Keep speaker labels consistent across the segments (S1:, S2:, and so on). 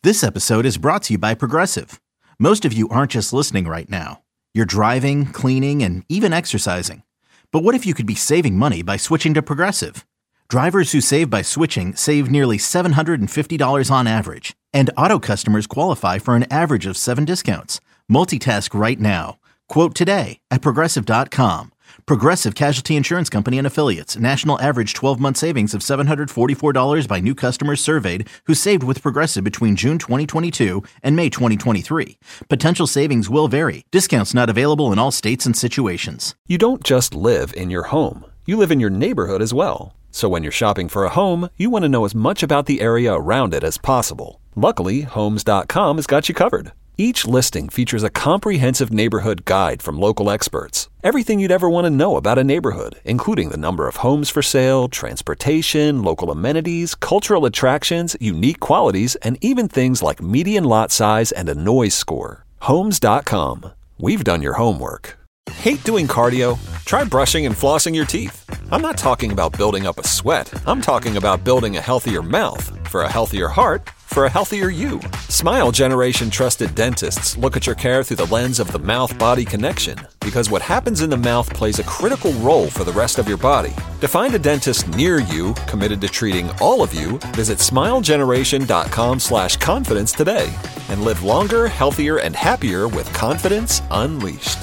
S1: This episode is brought to you by Progressive. Most of you aren't just listening right now. You're driving, cleaning, and even exercising. But what if you could be saving money by switching to Progressive? Drivers who save by switching save nearly $750 on average. And auto customers qualify for an average of 7 discounts. Multitask right now. Quote today at Progressive.com. Progressive Casualty Insurance Company and Affiliates. National average 12-month savings of $744 by new customers surveyed who saved with Progressive between June 2022 and May 2023. Potential savings will vary. Discounts not available in all states and situations.
S2: You don't just live in your home. You live in your neighborhood as well. So when you're shopping for a home, you want to know as much about the area around it as possible. Luckily, Homes.com has got you covered. Each listing features a comprehensive neighborhood guide from local experts. Everything you'd ever want to know about a neighborhood, including the number of homes for sale, transportation, local amenities, cultural attractions, unique qualities, and even things like median lot size and a noise score. Homes.com. We've done your homework. Hate doing cardio? Try brushing and flossing your teeth. I'm not talking about building up a sweat. I'm talking about building a healthier mouth. For a healthier heart, for a healthier you. Smile Generation trusted dentists look at your care through the lens of the mouth-body connection, because what happens in the mouth plays a critical role for the rest of your body. To find a dentist near you committed to treating all of you, visit smilegeneration.com/confidence today and live longer, healthier, and happier with confidence unleashed.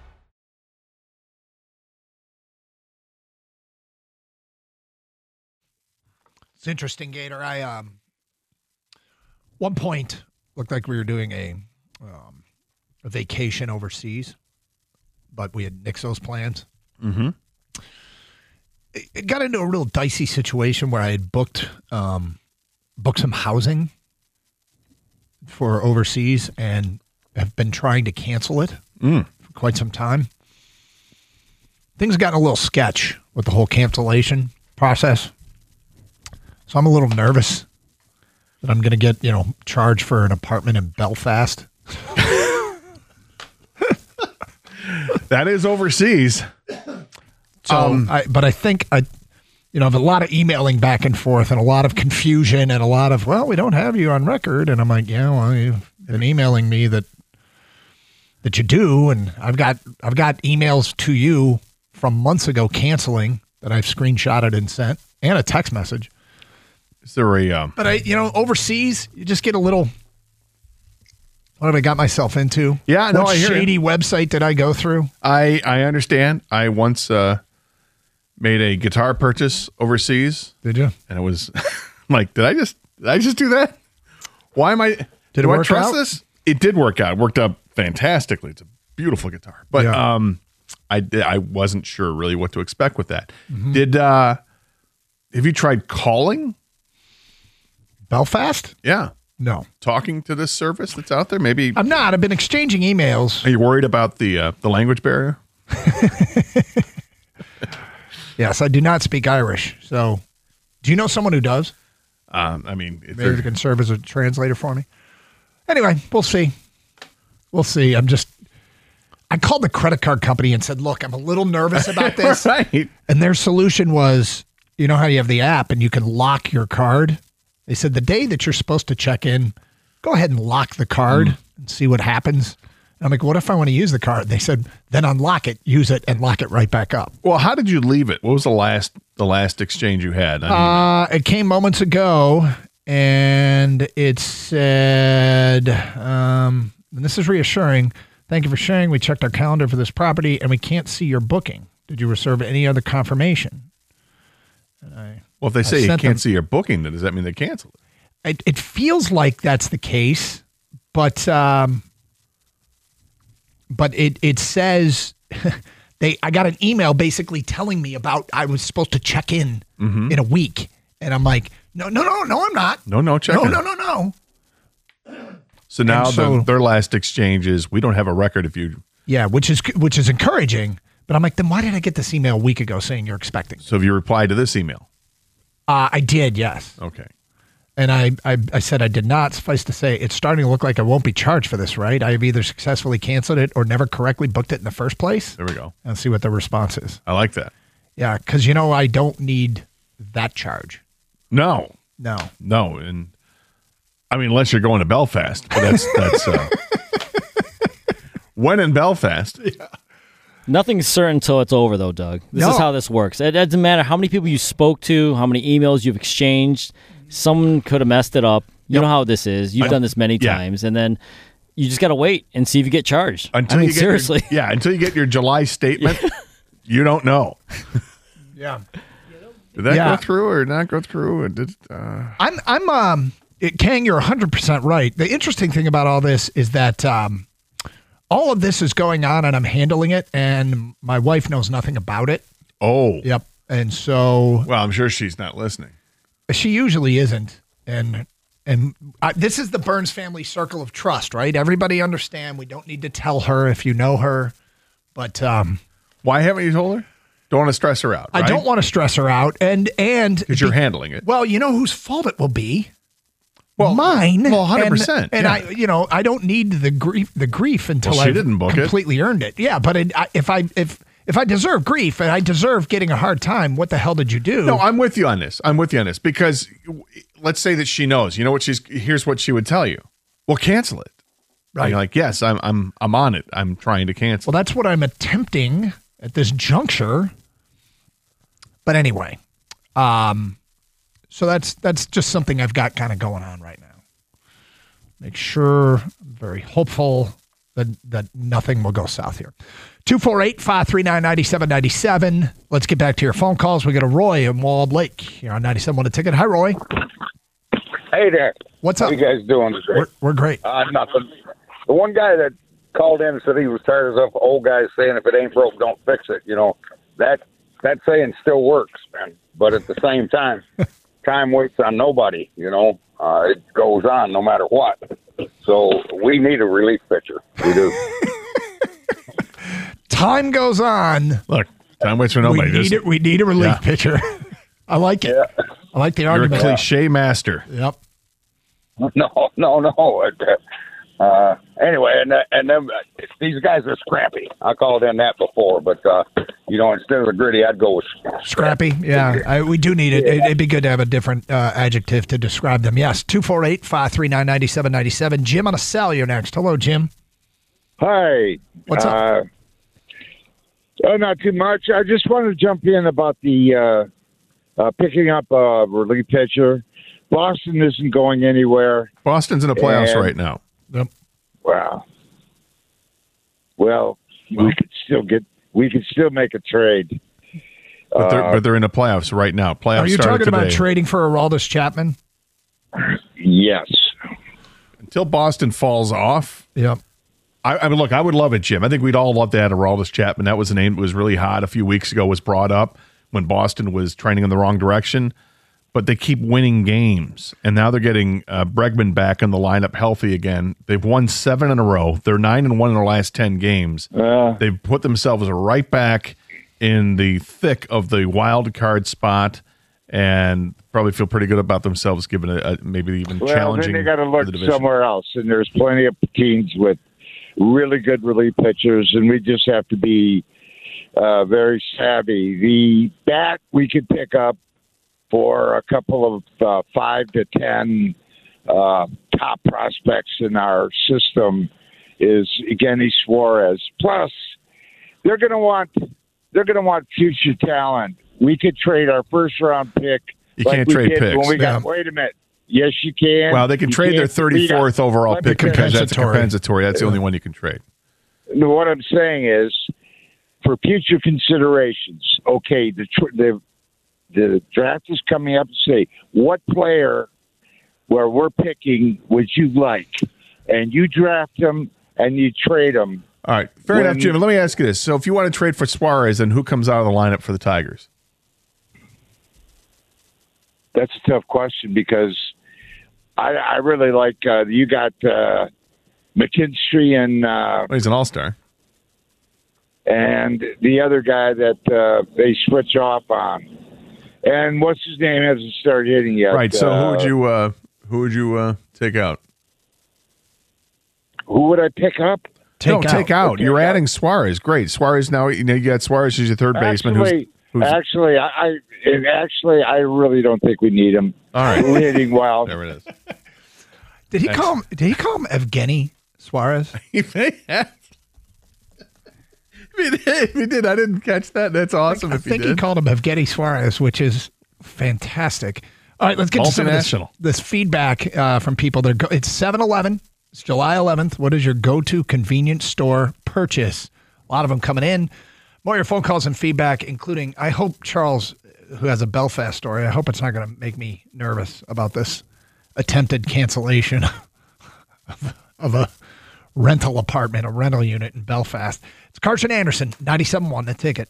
S3: It's interesting, Gator. I one point looked like we were doing a vacation overseas, but we had nixed those plans.
S4: Mm-hmm.
S3: It got into a real dicey situation where I had booked some housing for overseas and have been trying to cancel it for quite some time. Things got a little sketch with the whole cancellation process. So I'm a little nervous that I'm going to get, charged for an apartment in Belfast.
S4: That is overseas.
S3: So, but I think I have a lot of emailing back and forth and a lot of confusion and a lot of, well, we don't have you on record. And I'm like, yeah, well, you've been emailing me that you do. And I've got emails to you from months ago canceling that I've screenshotted and sent, and a text message.
S4: Is there a
S3: But overseas, you just get a little. What have I got myself into?
S4: Yeah, no,
S3: what
S4: I hear
S3: shady website did I go through?
S4: I understand. I once made a guitar purchase overseas.
S3: Did you?
S4: And it was like, did I just do that? Why am I?
S3: Did it
S4: do I
S3: work
S4: trust
S3: out?
S4: this? It did work out. It worked out fantastically. It's a beautiful guitar, but
S3: Yeah.
S4: I wasn't sure really what to expect with that.
S3: Mm-hmm.
S4: Have you tried calling?
S3: Belfast?
S4: Yeah.
S3: No.
S4: Talking to this service that's out there? Maybe.
S3: I'm not. I've been exchanging emails.
S4: Are you worried about the language barrier?
S3: Yes, I do not speak Irish. So, do you know someone who does?
S4: Maybe
S3: Maybe can serve as a translator for me. Anyway, we'll see. We'll see. I called the credit card company and said, look, I'm a little nervous about this.
S4: Right.
S3: And their solution was, you know how you have the app and you can lock your card? They said the day that you're supposed to check in, go ahead and lock the card and see what happens. And I'm like, what if I want to use the card? They said, then unlock it, use it, and lock it right back up.
S4: Well, how did you leave it? What was the last exchange you had?
S3: It came moments ago, and it said, and this is reassuring, thank you for sharing. We checked our calendar for this property, and we can't see your booking. Did you reserve any other confirmation?
S4: Well, if they say you can't see your booking, then does that mean they canceled it?
S3: It feels like that's the case, but it says I got an email basically telling me about I was supposed to check in in a week, and I'm like, no, I'm not.
S4: No, check in.
S3: No.
S4: So now their last exchange is, we don't have a record if you.
S3: Yeah, which is encouraging. But I'm like, then why did I get this email a week ago saying you're expecting?
S4: So have you replied to this email?
S3: I did, yes.
S4: Okay.
S3: And I said I did not. Suffice to say, it's starting to look like I won't be charged for this, right? I have either successfully canceled it or never correctly booked it in the first place.
S4: There we go.
S3: And see what the response is.
S4: I like that.
S3: Yeah, because I don't need that charge.
S4: No.
S3: No.
S4: And I mean, unless you're going to Belfast. But that's when in Belfast. Yeah.
S5: Nothing's certain until it's over, though, Doug. This is how this works. It doesn't matter how many people you spoke to, how many emails you've exchanged. Someone could have messed it up. You know how this is. You've done this many times. And then you just got to wait and see if you get charged.
S4: Until
S5: seriously.
S4: Until you get your July statement, you don't know.
S3: Yeah.
S4: Did that go through or not go through?
S3: Kang, you're 100% right. The interesting thing about all this is that all of this is going on and I'm handling it, and my wife knows nothing about it.
S4: Oh.
S3: Yep. And so.
S4: Well, I'm sure she's not listening.
S3: She usually isn't. And this is the Burns family circle of trust, right? Everybody understand. We don't need to tell her if you know her. But
S4: why haven't you told her? Don't want to stress her out, right?
S3: I don't want to stress her out. And
S4: because you're handling it.
S3: Well, you know whose fault it will be?
S4: Well,
S3: mine.
S4: Well, 100%.
S3: And I don't need the grief until
S4: she didn't book
S3: completely earned it. Yeah, but if I deserve grief and I deserve getting a hard time, what the hell did you do?
S4: No, I'm with you on this. Because let's say that she knows. You know what here's what she would tell you. Well, cancel it. Right. And you're like, yes, I'm on it. I'm trying to cancel.
S3: Well, that's what I'm attempting at this juncture. But anyway, so that's just something I've got kind of going on right now. Make sure I'm very hopeful that nothing will go south here. 248-539-9797. Let's get back to your phone calls. We got a Roy in Walled Lake here on 97 on a ticket. Hi, Roy.
S6: Hey there.
S3: What's up?
S6: How you guys doing today?
S3: We're great.
S6: Nothing. The one guy that called in and said he was tired of old guys saying if it ain't broke, don't fix it. You know, that saying still works, man. But at the same time, time waits on nobody, you know. It goes on no matter what. So we need a relief pitcher. We do.
S3: Time goes on.
S4: Look, time waits for nobody.
S3: We need a relief pitcher. I like it. Yeah. I like the argument.
S4: You're a cliche master.
S3: Yep.
S6: No. Anyway, and then these guys are scrappy. I called in that before, but instead of the gritty, I'd go with
S3: scrappy. Yeah, we do need it. Yeah. It'd be good to have a different adjective to describe them. Yes, 248-539-9797. Jim on a cell. You're next. Hello, Jim.
S7: Hi.
S3: What's up?
S7: Not too much. I just wanted to jump in about the picking up a relief pitcher. Boston isn't going anywhere.
S4: Boston's in the playoffs right now.
S3: Yep.
S7: Wow. Well, we could still make a trade.
S4: But they're in the playoffs right now. Playoffs.
S3: Are you talking about trading for Aroldis Chapman?
S7: Yes.
S4: Until Boston falls off.
S3: Yep.
S4: I mean, look, I would love it, Jim. I think we'd all love to have Aroldis Chapman. That was a name that was really hot a few weeks ago, was brought up when Boston was trending in the wrong direction. But they keep winning games, and now they're getting Bregman back in the lineup healthy again. They've won 7 in a row. They're 9-1 in their last 10 games. They've put themselves right back in the thick of the wild card spot, and probably feel pretty good about themselves, given maybe even challenging.
S7: Then they got to look
S4: the
S7: somewhere else, and there's plenty of teams with really good relief pitchers, and we just have to be very savvy. The bat we could pick up for a couple of 5 to 10 top prospects in our system is Evgeny Suarez. Plus, they're going to want future talent. We could trade our first round pick.
S4: You can't trade picks.
S7: When we got, wait a minute. Yes, you can.
S4: Well, they can trade their 34th overall pick because that's compensatory. That's the only one you can trade.
S7: No, what I'm saying is, for future considerations, okay, the draft is coming up to say, what player where we're picking would you like? And you draft them and you trade them.
S4: All right. Fair enough, Jim. Let me ask you this. So if you want to trade for Suarez, then who comes out of the lineup for the Tigers?
S7: That's a tough question because I really like you got McKinstry and
S4: he's an all-star.
S7: And the other guy that they switch off on. And what's his name hasn't started hitting yet.
S4: Right. So who would you take out?
S7: Who would I pick up?
S4: Take out. You're adding Suarez. Great. Suarez now. You got Suarez as your third baseman.
S7: Actually, I really don't think we need him.
S4: All right.
S7: We're hitting well.
S4: There it is.
S3: Did he call him Evgeny Suarez?
S4: If he did, I didn't catch that. That's awesome.
S3: I think he called him Evgeny Suarez, which is fantastic. All right, let's get to some of this feedback from people. It's 7-Eleven. It's July 11th. What is your go-to convenience store purchase? A lot of them coming in. More of your phone calls and feedback, including, I hope Charles, who has a Belfast story, I hope it's not going to make me nervous about this attempted cancellation of a rental apartment, a rental unit in Belfast. It's Carson Anderson, 97.1, The Ticket.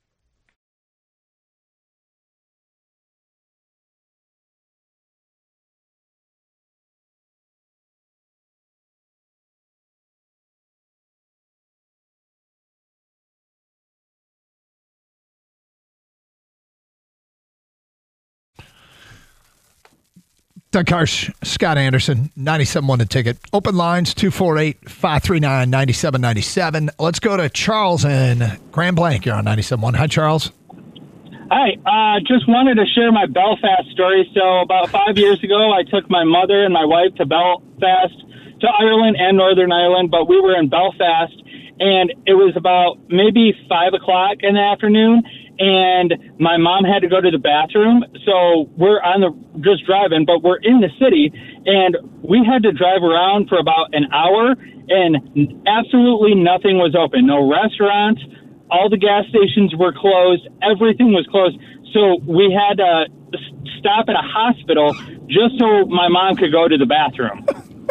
S3: Doug Karsch, Scott Anderson, 97.1 The Ticket. Open lines, 248-539-9797. Let's go to Charles in Grand Blanc. You're on 97.1. Hi, Charles.
S8: Hi. Just wanted to share my Belfast story. So about 5 years ago, I took my mother and my wife to Belfast, to Ireland and Northern Ireland, but we were in Belfast, and it was about maybe 5 o'clock in the afternoon, and my mom had to go to the bathroom, so we're just driving, but we're in the city, and we had to drive around for about an hour, and absolutely nothing was open. No restaurants, all the gas stations were closed, everything was closed, so we had to stop at a hospital just so my mom could go to the bathroom.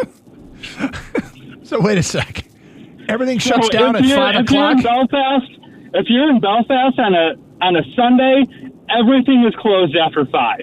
S3: So wait a sec. Everything shuts down at 5 o'clock?
S8: If you're in Belfast on a Sunday, everything is closed after 5.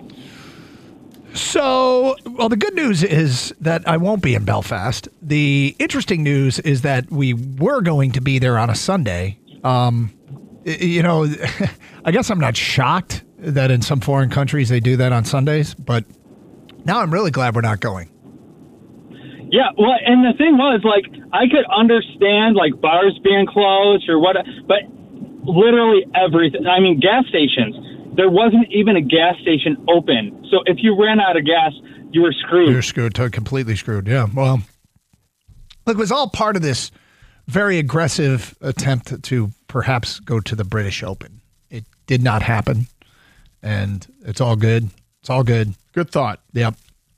S3: So, well, the good news is that I won't be in Belfast. The interesting news is that we were going to be there on a Sunday. I guess I'm not shocked that in some foreign countries they do that on Sundays, but now I'm really glad we're not going.
S8: Yeah, well, and the thing was, I could understand, bars being closed or what, but literally everything. I mean, gas stations. There wasn't even a gas station open. So if you ran out of gas, you were screwed.
S3: You're screwed, completely screwed, yeah. Well, it was all part of this very aggressive attempt to perhaps go to the British Open. It did not happen, and it's all good. It's all good.
S4: Good thought.
S3: Yep.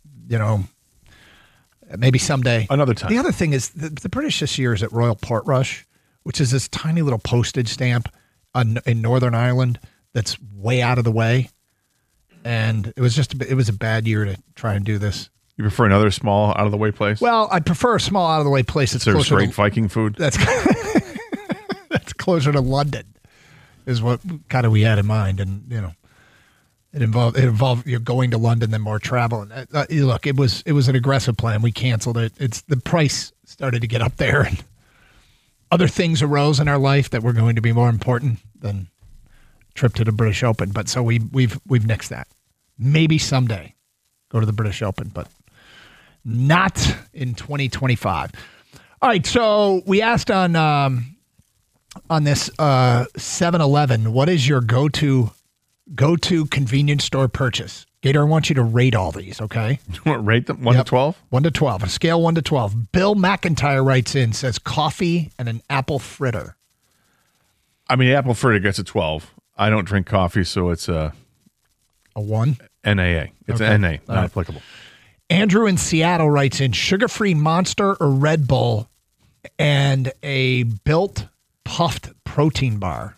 S3: Maybe someday.
S4: Another time.
S3: The other thing is the British this year is at Royal Portrush, which is this tiny little postage stamp in Northern Ireland that's way out of the way. And it was a bad year to try and do this.
S4: You prefer another small, out-of-the-way place?
S3: Well, I'd prefer a small, out-of-the-way place that's closer
S4: great Viking food?
S3: That's closer to London is what kind of we had in mind. And, it involved you're going to London, then more travel. And look, it was an aggressive plan. We canceled it. It's the price started to get up there, and other things arose in our life that were going to be more important than trip to the British Open. But so we've nixed that. Maybe someday go to the British Open, but not in 2025. All right, so we asked on this 7-Eleven, what is your go-to convenience store purchase? Gator, I want you to rate all these, okay?
S4: You want to rate them 1 to 12?
S3: 1 to 12. A scale 1 to 12. Bill McIntyre writes in, says coffee and an apple fritter.
S4: I mean, apple fritter gets a 12. I don't drink coffee, so it's a
S3: 1?
S4: NAA. It's
S3: okay.
S4: an NA, not applicable.
S3: Andrew in Seattle writes in, sugar-free Monster or Red Bull and a Built puffed protein bar.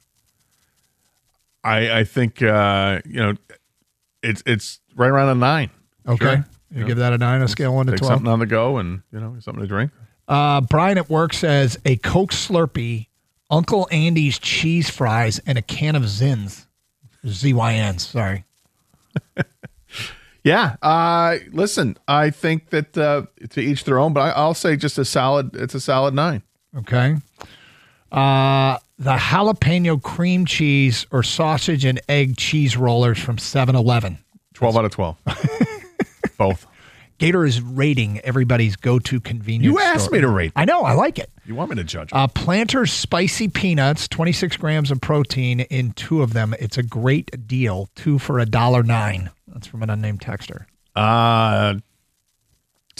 S4: I think it's right around a 9.
S3: Okay,
S4: sure.
S3: You give that a 9, a scale 1 to 12.
S4: Something on the go, and something to drink.
S3: Brian at work says a Coke Slurpee, Uncle Andy's cheese fries, and a can of Zyns. ZYNs. Sorry.
S4: Yeah. Listen, I think that to each their own, but I'll say just it's a solid 9.
S3: Okay. The jalapeno cream cheese or sausage and egg cheese rollers from 7-Eleven.
S4: 12 out of 12. Both.
S3: Gator is rating everybody's go-to convenience
S4: store. You asked me to rate them.
S3: I know. I like it.
S4: You want me to judge?
S3: Planters Spicy Peanuts, 26 grams of protein in 2 of them. It's a great deal. 2 for $1.09. That's from an unnamed texter.
S4: 10.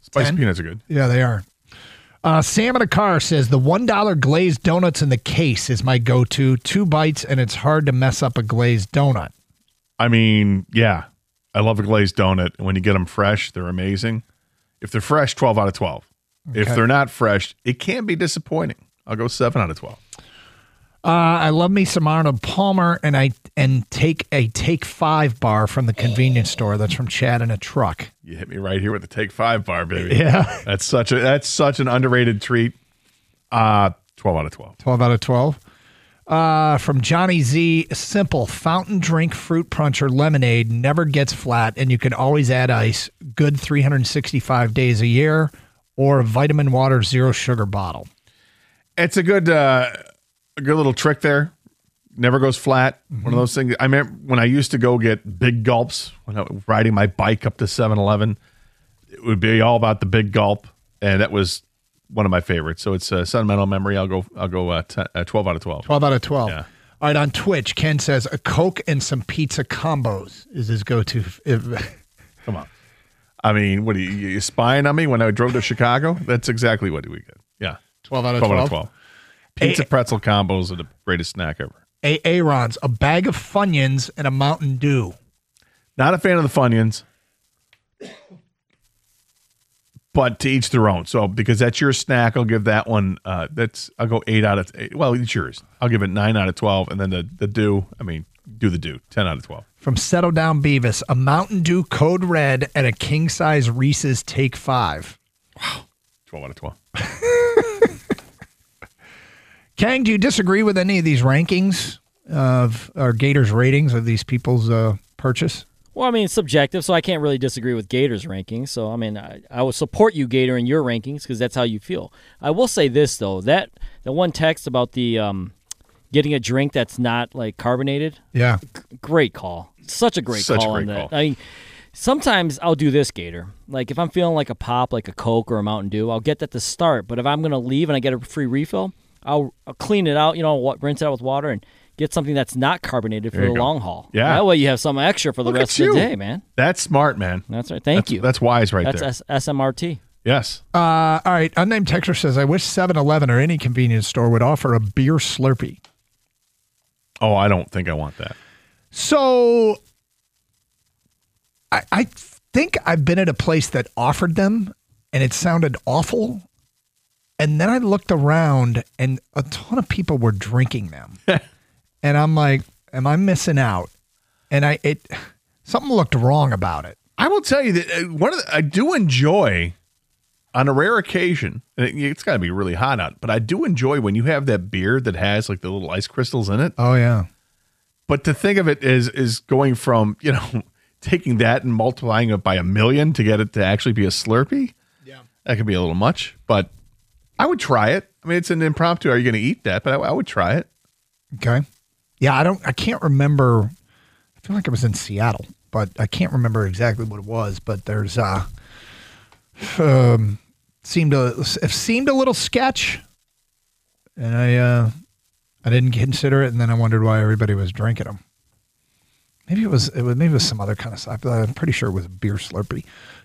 S4: Spicy peanuts are good.
S3: Yeah, they are. Sam in a car says the $1 glazed donuts in the case is my go-to. 2 bites, and it's hard to mess up a glazed donut.
S4: I mean, yeah. I love a glazed donut. And when you get them fresh, they're amazing. If they're fresh, 12 out of 12. Okay. If they're not fresh, it can be disappointing. I'll go 7 out of 12.
S3: I love me some Arnold Palmer, and take a Take 5 bar from the convenience store. That's from Chad in a truck.
S4: You hit me right here with the Take 5 bar, baby.
S3: Yeah,
S4: that's such an underrated treat. 12 out of 12.
S3: 12 out of 12. From Johnny Z, simple fountain drink fruit punch or lemonade never gets flat, and you can always add ice. Good 365 days a year, or a vitamin water 0 sugar bottle.
S4: It's a good little trick there. Never goes flat. Mm-hmm. One of those things. I remember when I used to go get big gulps when I was riding my bike up to 7-Eleven. It would be all about the big gulp, and that was one of my favorites. So it's a sentimental memory. I'll go 12 out of 12.
S3: 12 out of 12.
S4: Yeah.
S3: All right, on Twitch, Ken says a Coke and some pizza combos is his go-to.
S4: Come on. I mean, what are you spying on me when I drove to Chicago? That's exactly what we get. Yeah.
S3: 12 out of 12.
S4: 12 out of 12. Pizza pretzel combos are the greatest snack ever.
S3: Aaron's, a bag of Funyuns and a Mountain Dew.
S4: Not a fan of the Funyuns, but to each their own. So because that's your snack, I'll give that one. I'll go 8 out of 8. Well, it's yours. I'll give it 9 out of 12, and then the Dew. I mean, do the Dew. 10 out of 12.
S3: From Settle Down Beavis, a Mountain Dew Code Red and a king size Reese's Take 5.
S4: Wow, 12 out of 12.
S3: Kang, do you disagree with any of these rankings of our Gators ratings of these people's purchase?
S5: Well, I mean, it's subjective, so I can't really disagree with Gators rankings. So, I mean, I will support you, Gator, in your rankings because that's how you feel. I will say this, though. The one text about the getting a drink that's not, like, carbonated.
S3: Yeah.
S5: Great call. Such a great call on that. I mean, sometimes I'll do this, Gator. Like, if I'm feeling like a pop, like a Coke or a Mountain Dew, I'll get that to start. But if I'm going to leave and I get a free refill, I'll clean it out, rinse it out with water and get something that's not carbonated for the long haul.
S4: Yeah.
S5: That way you have something extra for the rest of the day, man.
S4: That's smart, man.
S5: That's right. Thank you.
S4: That's wise there.
S5: That's SMRT.
S4: Yes.
S3: All right. Unnamed texter says, I wish 7-Eleven or any convenience store would offer a beer Slurpee.
S4: Oh, I don't think I want that.
S3: So I think I've been at a place that offered them, and it sounded awful. And then I looked around, and a ton of people were drinking them. And I'm like, am I missing out? And something looked wrong about it.
S4: I will tell you that I do enjoy, on a rare occasion, and it's got to be really hot out, but I do enjoy when you have that beer that has like the little ice crystals in it.
S3: Oh, yeah.
S4: But to think of it is going from, taking that and multiplying it by 1 million to get it to actually be a Slurpee.
S3: Yeah.
S4: That could be a little much, but I would try it. I mean, it's an impromptu. Are you going to eat that? But I would try it.
S3: Okay. Yeah, I can't remember. I feel like it was in Seattle, but I can't remember exactly what it was. But there's seemed a little sketch, and I didn't consider it, and then I wondered why everybody was drinking them. Maybe it was some other kind of stuff. I'm pretty sure it was a beer Slurpee.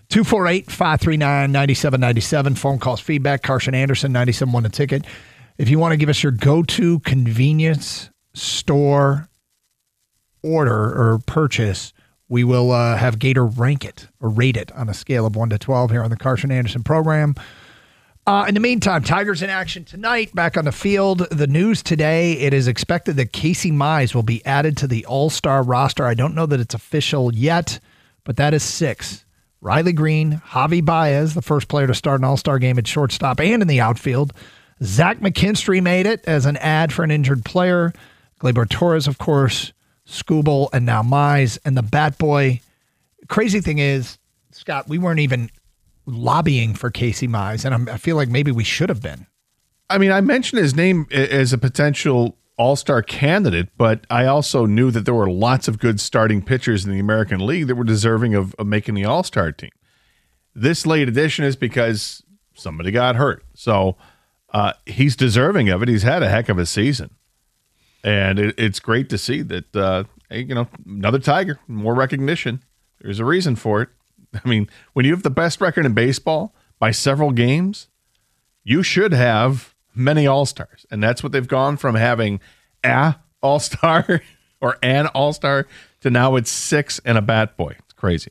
S3: 248-539-9797. Phone calls, feedback. Carson Anderson, 97.1 The Ticket. If you want to give us your go-to convenience store order or purchase, we will have Gator rank it or rate it on a scale of 1 to 12 here on the Carson Anderson program. In the meantime, Tigers in action tonight, back on the field. The news today, it is expected that Casey Mize will be added to the All-Star roster. I don't know that it's official yet, but that is 6. Riley Green, Javi Baez, the first player to start an All-Star game at shortstop and in the outfield. Zach McKinstry made it as an ad for an injured player. Gleyber Torres, of course, Skubal, and now Mize. And the Bat Boy. Crazy thing is, Scott, we weren't even lobbying for Casey Mize, and I feel like maybe we should have been.
S4: I mean, I mentioned his name as a potential All-Star candidate, but I also knew that there were lots of good starting pitchers in the American League that were deserving of making the All-Star team. This late addition is because somebody got hurt. So he's deserving of it. He's had a heck of a season. And it's great to see that, another Tiger, more recognition. There's a reason for it. I mean, when you have the best record in baseball by several games, you should have many All-Stars. And that's what they've gone from having a All-Star or an All-Star to now it's 6 and a bat boy. It's crazy.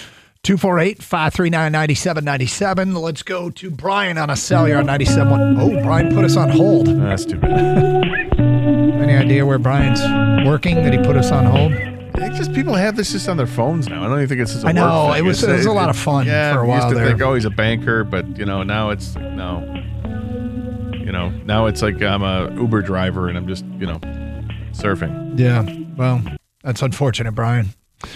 S3: 248-539-9797. Let's go to Brian on a cell here on 97.1. Oh, Brian put us on hold.
S4: That's too bad.
S3: Any idea where Brian's working that he put us on hold?
S4: I think just people have this just on their phones now. I don't even think it's just a
S3: I know.
S4: work thing.
S3: It was a lot of fun for a while
S4: used to
S3: there.
S4: think, oh, he's a banker, but, now it's, no. Now it's like I'm a Uber driver and I'm just, surfing.
S3: Yeah. Well, that's unfortunate, Brian.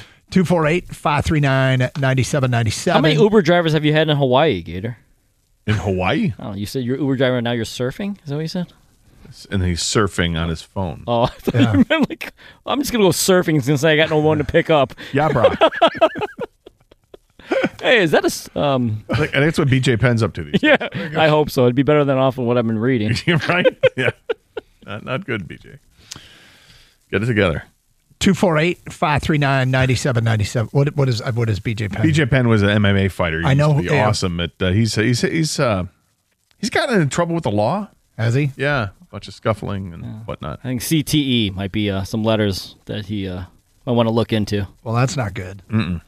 S3: 248-539-9797.
S5: How many Uber drivers have you had in Hawaii, Gator?
S4: In Hawaii?
S5: Oh, you said you're Uber driver and now you're surfing? Is that what you said?
S4: And he's surfing on his phone.
S5: Oh, I thought you meant like, I'm just going to go surfing since I got no one to pick up.
S4: Yeah, bro.
S5: Hey, is that a...
S4: I think that's what BJ Penn's up to these days.
S5: Yeah, I hope so. It'd be better than off of what I've been reading.
S4: You're right? Yeah. Not good, BJ. Get it together.
S3: 248-539-9797. What is BJ Penn?
S4: BJ Penn was an MMA fighter.
S3: I know.
S4: He's awesome. He's gotten in trouble with the law.
S3: Has he?
S4: Yeah, a bunch of scuffling and whatnot.
S5: I think CTE might be some letters that he might want to look into.
S3: Well, that's not good.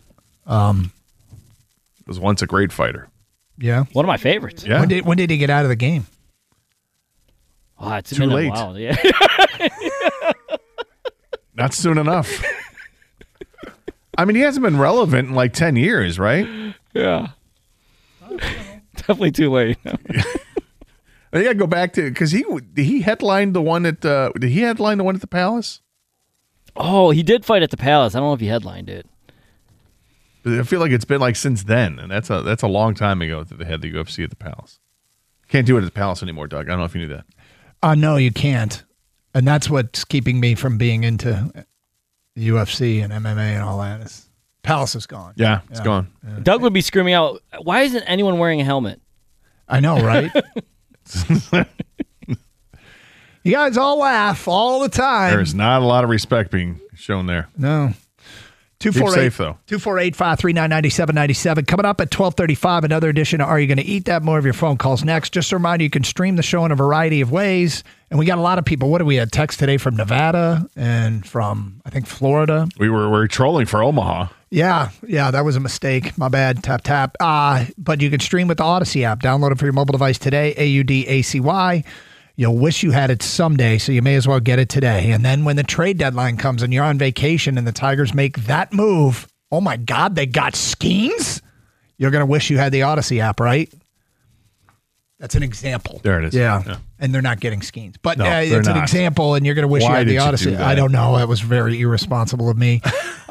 S4: Was once a great fighter.
S3: Yeah.
S5: One of my favorites.
S4: Yeah.
S3: When did he get out of the game?
S5: Oh, it's
S4: Too
S5: been
S4: late.
S5: a while. Yeah.
S4: Not soon enough. I mean, he hasn't been relevant in like 10 years, right?
S5: Yeah. Definitely too late.
S4: I got to go back to because he headlined the one at did he headline the one at the Palace?
S5: Oh, he did fight at the Palace. I don't know if he headlined it.
S4: I feel like it's been like since then, and that's a long time ago that they had the UFC at the Palace. Can't do it at the Palace anymore, Doug. I don't know if you knew that.
S3: No, you can't. And that's what's keeping me from being into the UFC and MMA and all that. Palace is gone.
S4: Yeah, it's gone.
S3: Yeah.
S5: Doug would be screaming out, why isn't anyone wearing a helmet?
S3: I know, right? You guys all laugh all the time.
S4: There is not a lot of respect being shown there.
S3: No.
S4: Keep safe, though.
S3: 248-539-9797. Coming up at 12:35, another edition of Are You Going to Eat That? More of your phone calls next. Just a reminder, you can stream the show in a variety of ways. And we got a lot of people. What do we have? Text today from Nevada and from, I think, Florida.
S4: We were trolling for Omaha.
S3: Yeah, that was a mistake. My bad. Tap. But you can stream with the Odyssey app. Download it for your mobile device today, AUDACY. You'll wish you had it someday, so you may as well get it today. And then when the trade deadline comes and you're on vacation and the Tigers make that move, oh my God, they got Skeens? You're going to wish you had the Odyssey app, right? That's an example.
S4: There it is.
S3: Yeah. And they're not getting Skeens. But
S4: No,
S3: it's
S4: they're
S3: an
S4: not.
S3: example, and you're going to wish
S4: Why
S3: you had
S4: did
S3: the
S4: you
S3: Odyssey.
S4: do that?
S3: I don't know. That was very irresponsible of me.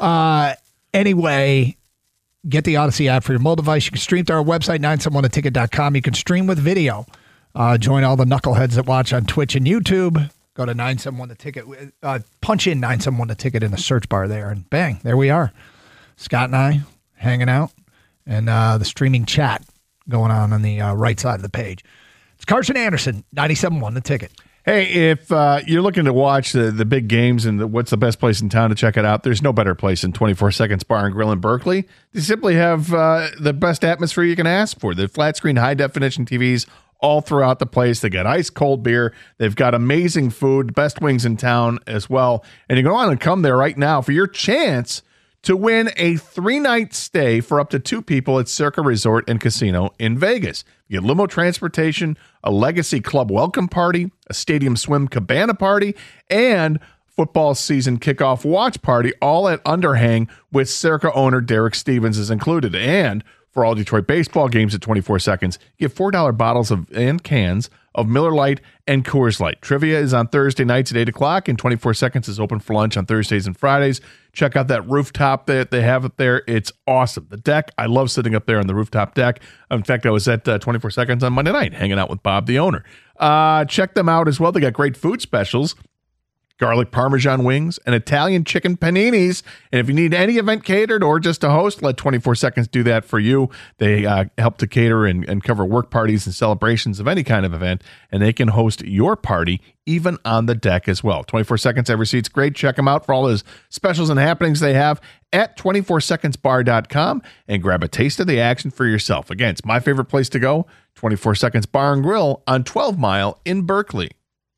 S3: Anyway, get the Odyssey app for your mobile device. You can stream to our website, 971theticket.com. You can stream with video. Join all the knuckleheads that watch on Twitch and YouTube. Go to 971theticket. Punch in 971theticket in the search bar there, and bang, there we are. Scott and I hanging out, and the streaming chat going on the right side of the page. It's Carson Anderson, 97.1 The Ticket.
S4: Hey, if you're looking to watch the big games and what's the best place in town to check it out, there's no better place than 24 Seconds Bar and Grill in Berkeley. They simply have the best atmosphere you can ask for. The flat screen, high definition TVs all throughout the place. They got ice cold beer. They've got amazing food, best wings in town as well. And you go on and come there right now for your chance to win a 3-night stay for up to 2 people at Circa Resort and Casino in Vegas. You get limo transportation, a Legacy Club welcome party, a Stadium Swim cabana party, and football season kickoff watch party, all at Underhang with Circa owner Derek Stevens is included. And for all Detroit baseball games at 24 Seconds, you get $4 bottles and cans of Miller Lite and Coors Light. Trivia is on Thursday nights at 8 o'clock, and 24 Seconds is open for lunch on Thursdays and Fridays. Check out that rooftop that they have up there. It's awesome. The deck, I love sitting up there on the rooftop deck. In fact, I was at 24 Seconds on Monday night hanging out with Bob, the owner. Check them out as well. They got great food specials. garlic Parmesan wings, and Italian chicken paninis. And if you need any event catered or just a host, let 24 Seconds do that for you. They help to cater and cover work parties and celebrations of any kind of event, and they can host your party even on the deck as well. 24 Seconds, every seat's great. Check them out for all those specials and happenings they have at 24secondsbar.com and grab a taste of the action for yourself. Again, it's my favorite place to go, 24 Seconds Bar and Grill on 12 Mile in Berkeley.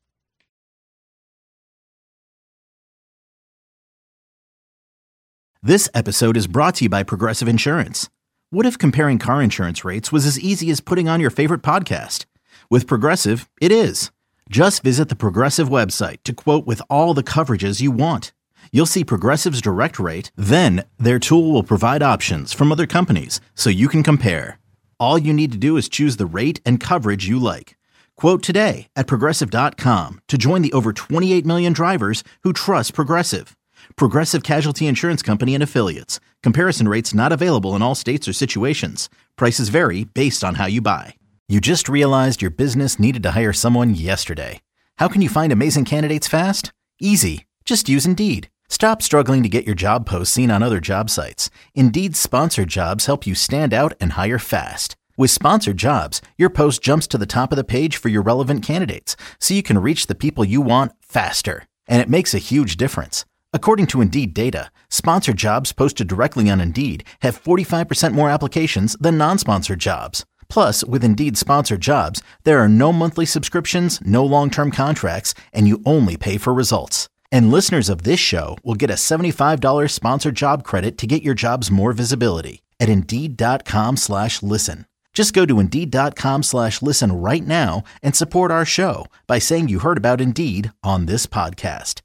S1: This episode is brought to you by Progressive Insurance. What if comparing car insurance rates was as easy as putting on your favorite podcast? With Progressive, it is. Just visit the Progressive website to quote with all the coverages you want. You'll see Progressive's direct rate, then their tool will provide options from other companies so you can compare. All you need to do is choose the rate and coverage you like. Quote today at Progressive.com to join the over 28 million drivers who trust Progressive. Progressive Casualty Insurance Company and Affiliates. Comparison rates not available in all states or situations. Prices vary based on how you buy. You just realized your business needed to hire someone yesterday. How can you find amazing candidates fast? Easy. Just use Indeed. Stop struggling to get your job posts seen on other job sites. Indeed's sponsored jobs help you stand out and hire fast. With sponsored jobs, your post jumps to the top of the page for your relevant candidates, so you can reach the people you want faster. And it makes a huge difference. According to Indeed data, sponsored jobs posted directly on Indeed have 45% more applications than non-sponsored jobs. Plus, with Indeed sponsored jobs, there are no monthly subscriptions, no long-term contracts, and you only pay for results. And listeners of this show will get a $75 sponsored job credit to get your jobs more visibility at Indeed.com/listen. Just go to Indeed.com/listen right now and support our show by saying you heard about Indeed on this podcast.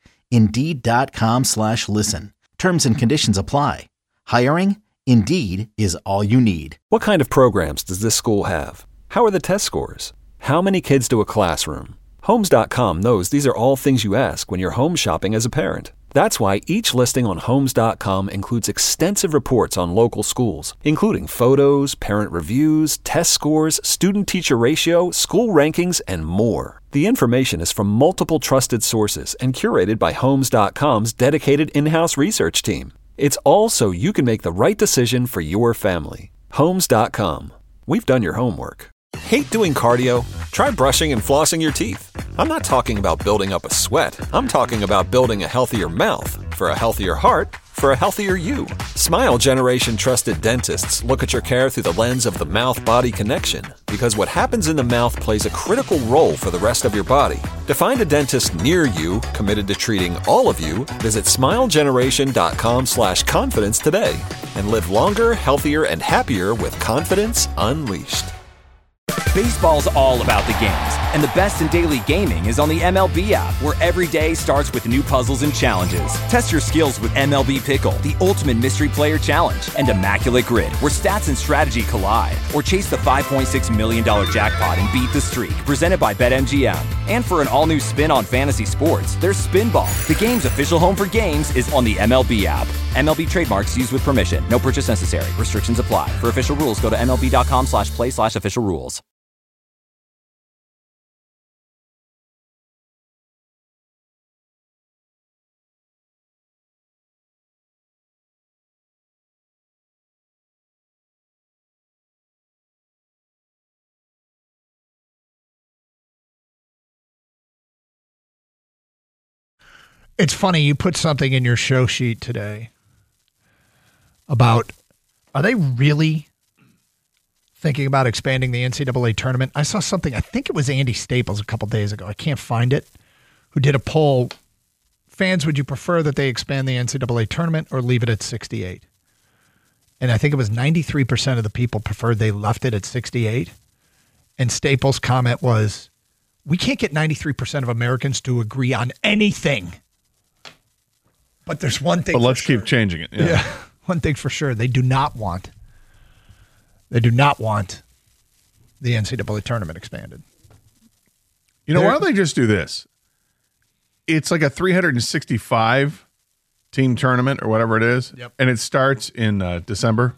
S1: Indeed.com/listen. Terms and conditions apply. Hiring? Indeed is all you need.
S2: What kind of programs does this school have? How are the test scores? How many kids do a classroom? Homes.com knows these are all things you ask when you're home shopping as a parent. That's why each listing on Homes.com includes extensive reports on local schools, including photos, parent reviews, test scores, student-teacher ratio, school rankings, and more. The information is from multiple trusted sources and curated by Homes.com's dedicated in-house research team. It's all so you can make the right decision for your family. Homes.com. We've done your homework. Hate doing cardio? Try brushing and flossing your teeth. I'm not talking about building up a sweat. I'm talking about building a healthier mouth for a healthier heart for a healthier you. Smile Generation trusted dentists look at your care through the lens of the mouth-body connection, because what happens in the mouth plays a critical role for the rest of your body. To find a dentist near you committed to treating all of you, visit smilegeneration.com/confidence today and live longer, healthier, and happier with confidence unleashed.
S9: Baseball's all about the games, and the best in daily gaming is on the MLB app, where every day starts with new puzzles and challenges. Test your skills with MLB Pickle, the ultimate mystery player challenge, and Immaculate Grid, where stats and strategy collide. Or chase the $5.6 million jackpot and beat the streak, presented by BetMGM. And for an all-new spin on fantasy sports, there's Spinball. The game's official home for games is on the MLB app. MLB trademarks used with permission. No purchase necessary. Restrictions apply. For official rules, go to MLB.com/play/official rules.
S3: It's funny, you put something in your show sheet today about, are they really thinking about expanding the NCAA tournament? I saw something, I think it was Andy Staples a couple days ago, I can't find it, who did a poll. Fans, would you prefer that they expand the NCAA tournament or leave it at 68? And I think it was 93% of the people preferred they left it at 68. And Staples' comment was, we can't get 93% of Americans to agree on anything. But there's one thing.
S4: But let's keep changing it.
S3: Yeah. One thing for sure. They do not want the NCAA tournament expanded.
S4: You know, why don't they just do this? It's like a 365 team tournament or whatever it is.
S3: Yep.
S4: And it starts in December.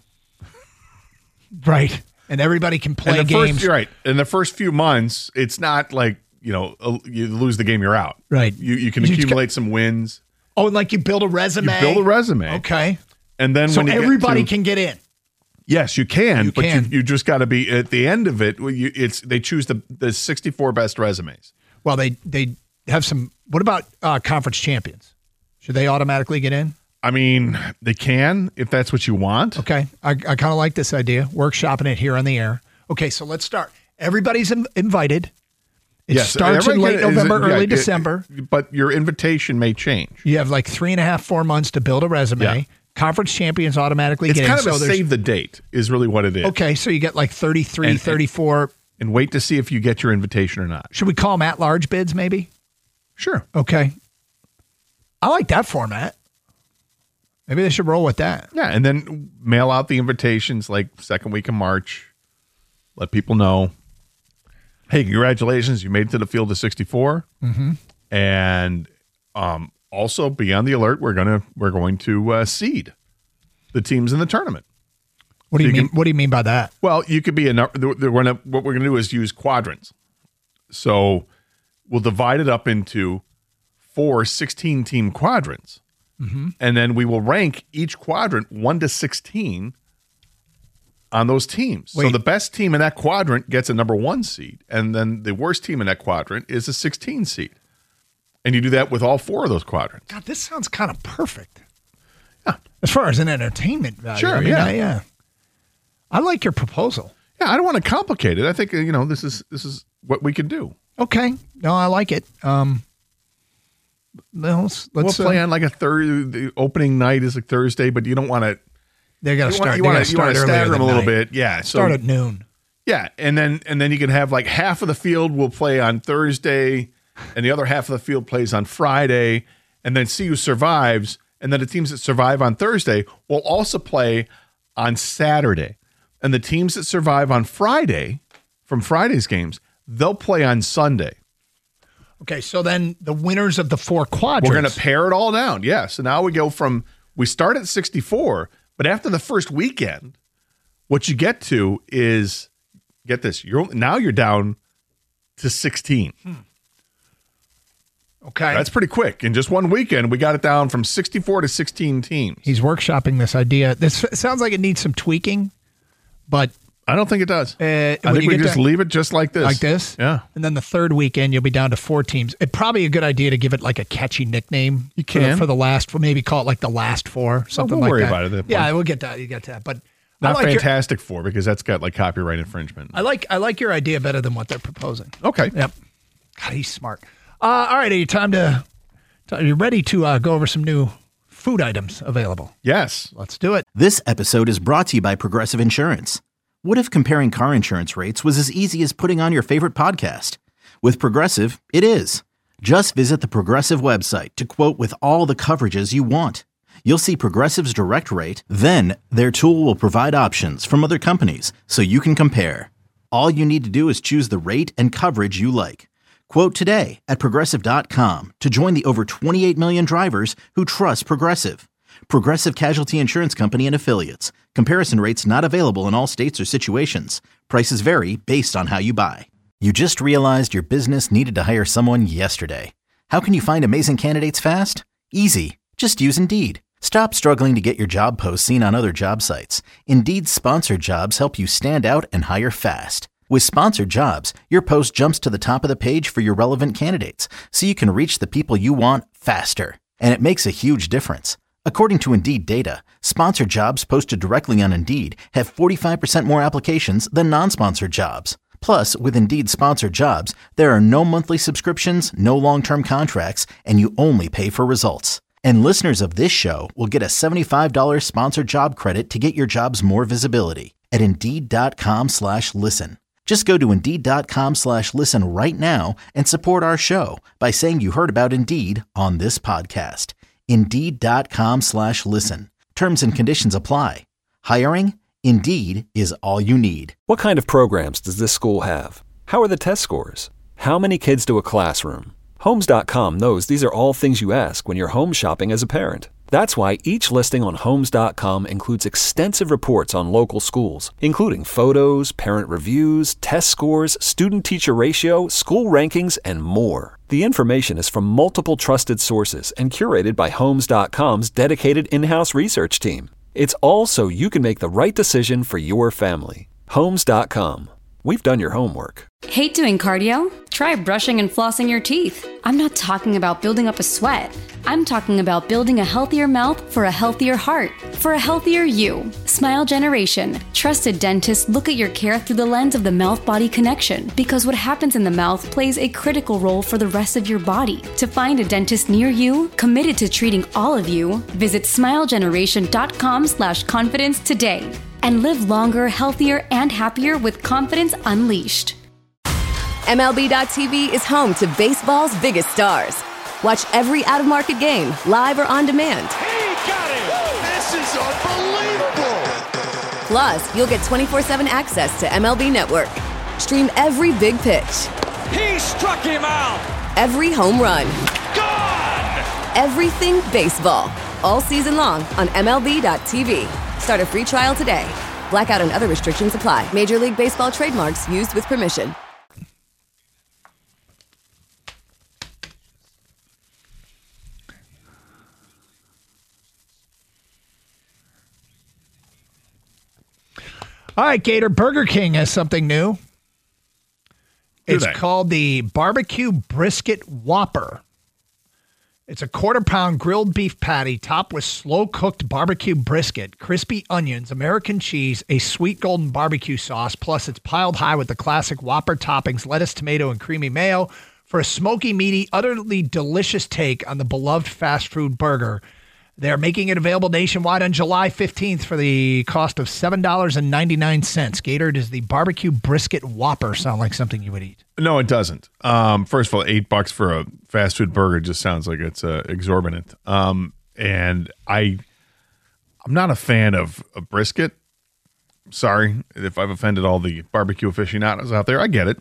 S3: Right. And everybody can play games.
S4: Right. In the first few months, it's not like you lose the game, you're out.
S3: Right.
S4: You can accumulate some wins.
S3: Oh, and like you build a resume.
S4: You build a resume.
S3: Okay.
S4: And then
S3: so
S4: when you
S3: everybody can get in.
S4: Yes, you can. You just got to be at the end of it. They choose the 64 best resumes.
S3: Well, they have some. What about conference champions? Should they automatically get in?
S4: I mean, they can if that's what you want.
S3: Okay. I kind of like this idea. Workshopping it here on the air. Okay, so let's start. Everybody's invited. It starts in late November, early December.
S4: But your invitation may change.
S3: You have like 3.5, 4 months to build a resume. Yeah. Conference champions automatically get in.
S4: It's kind of a save the date is really what it is.
S3: Okay, so you get like 33, 34.
S4: And wait to see if you get your invitation or not.
S3: Should we call them at-large bids maybe?
S4: Sure.
S3: Okay. I like that format. Maybe they should roll with that.
S4: Yeah, and then mail out the invitations like second week of March. Let people know, hey, congratulations, you made it to the field of 64.
S3: Mm-hmm.
S4: And also be on the alert. We're going to seed the teams in the tournament.
S3: What do you mean? What do you mean by that?
S4: Well, you could be what we're going to do is use quadrants. So we'll divide it up into 4 16-team quadrants.
S3: Mm-hmm.
S4: And then we will rank each quadrant 1 to 16 on those teams.
S3: Wait.
S4: So the best team in that quadrant gets a number 1 seed, and then the worst team in that quadrant is a 16 seed. And you do that with all 4 of those quadrants.
S3: God, this sounds kind of perfect.
S4: Yeah.
S3: As far as an entertainment value.
S4: Sure,
S3: I mean,
S4: yeah.
S3: I like your proposal.
S4: Yeah, I don't want to complicate it. I think this is what we can do.
S3: Okay. No, I like it. We'll
S4: play on like a the opening night is like Thursday, but you don't want to.
S3: They got to start.
S4: You want to stagger them a little bit, yeah.
S3: Start at noon.
S4: Yeah, and then you can have like half of the field will play on Thursday, and the other half of the field plays on Friday, and then see who survives, and then the teams that survive on Thursday will also play on Saturday, and the teams that survive on Friday from Friday's games they'll play on Sunday.
S3: Okay, so then the winners of the 4 quadrants.
S4: We're going to pare it all down. Yeah. So now we start at 64, but after the first weekend, what you get to is, get this, you're down to 16.
S3: Okay.
S4: That's pretty quick. In just one weekend, we got it down from 64 to 16 teams.
S3: He's workshopping this idea. This sounds like it needs some tweaking, but
S4: I don't think it does. I think we just leave it just like this.
S3: Like this?
S4: Yeah.
S3: And then the third weekend, you'll be down to 4 teams. It's probably a good idea to give it like a catchy nickname.
S4: You can.
S3: For the last, maybe call it like the last 4, something like that.
S4: We'll worry about it at that
S3: point. We'll get that. You get that. But
S4: not like Fantastic Four, because that's got like copyright infringement.
S3: I like your idea better than what they're proposing.
S4: Okay.
S3: Yep. God, he's smart. All right, are you ready to go over some new food items available?
S4: Yes.
S3: Let's do it.
S1: This episode is brought to you by Progressive Insurance. What if comparing car insurance rates was as easy as putting on your favorite podcast? With Progressive, it is. Just visit the Progressive website to quote with all the coverages you want. You'll see Progressive's direct rate, then their tool will provide options from other companies so you can compare. All you need to do is choose the rate and coverage you like. Quote today at Progressive.com to join the over 28 million drivers who trust Progressive. Progressive Casualty Insurance Company and Affiliates. Comparison rates not available in all states or situations. Prices vary based on how you buy. You just realized your business needed to hire someone yesterday. How can you find amazing candidates fast? Easy. Just use Indeed. Stop struggling to get your job posts seen on other job sites. Indeed's sponsored jobs help you stand out and hire fast. With sponsored jobs, your post jumps to the top of the page for your relevant candidates, so you can reach the people you want faster. And it makes a huge difference. According to Indeed data, sponsored jobs posted directly on Indeed have 45% more applications than non-sponsored jobs. Plus, with Indeed sponsored jobs, there are no monthly subscriptions, no long-term contracts, and you only pay for results. And listeners of this show will get a $75 sponsored job credit to get your jobs more visibility at Indeed.com/listen. Just go to Indeed.com/listen right now and support our show by saying you heard about Indeed on this podcast. Indeed.com/listen. Terms and conditions apply. Hiring? Indeed is all you need.
S2: What kind of programs does this school have? How are the test scores? How many kids do a classroom? Homes.com knows these are all things you ask when you're home shopping as a parent. That's why each listing on Homes.com includes extensive reports on local schools, including photos, parent reviews, test scores, student-teacher ratio, school rankings, and more. The information is from multiple trusted sources and curated by Homes.com's dedicated in-house research team. It's all so you can make the right decision for your family. Homes.com. We've done your homework.
S10: Hate doing cardio? Try brushing and flossing your teeth. I'm not talking about building up a sweat. I'm talking about building a healthier mouth for a healthier heart, for a healthier you. Smile Generation. Trusted dentists look at your care through the lens of the mouth-body connection, because what happens in the mouth plays a critical role for the rest of your body. To find a dentist near you, committed to treating all of you, visit smilegeneration.com/confidence today. And live longer, healthier, and happier with confidence unleashed.
S11: MLB.tv is home to baseball's biggest stars. Watch every out-of-market game, live or on demand.
S12: He got it! This is unbelievable!
S11: Plus, you'll get 24/7 access to MLB Network. Stream every big pitch.
S12: He struck him out!
S11: Every home run.
S12: Gone!
S11: Everything baseball. All season long on MLB.tv. Start a free trial today. Blackout and other restrictions apply. Major League Baseball trademarks used with permission.
S3: All right, Gator, Burger King has something new. It's called the Barbecue Brisket Whopper. It's a quarter-pound grilled beef patty topped with slow-cooked barbecue brisket, crispy onions, American cheese, a sweet golden barbecue sauce, plus it's piled high with the classic Whopper toppings, lettuce, tomato, and creamy mayo for a smoky, meaty, utterly delicious take on the beloved fast food burger. They're making it available nationwide on July 15th for the cost of $7.99. Gator, does the barbecue brisket Whopper sound like something you would eat?
S4: No, it doesn't. First of all, $8 for a fast food burger just sounds like it's exorbitant. And I'm not a fan of brisket. Sorry if I've offended all the barbecue aficionados out there. I get it.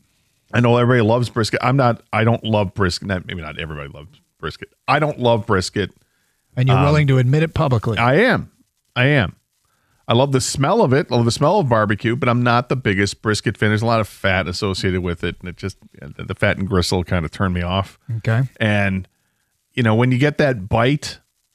S4: I know everybody loves brisket. I don't love brisket. Maybe not everybody loves brisket. I don't love brisket.
S3: And you're willing to admit it publicly.
S4: I am. I love the smell of it. I love the smell of barbecue, but I'm not the biggest brisket fan. There's a lot of fat associated with it, and the fat and gristle kind of turn me off.
S3: Okay.
S4: And, when you get that bite,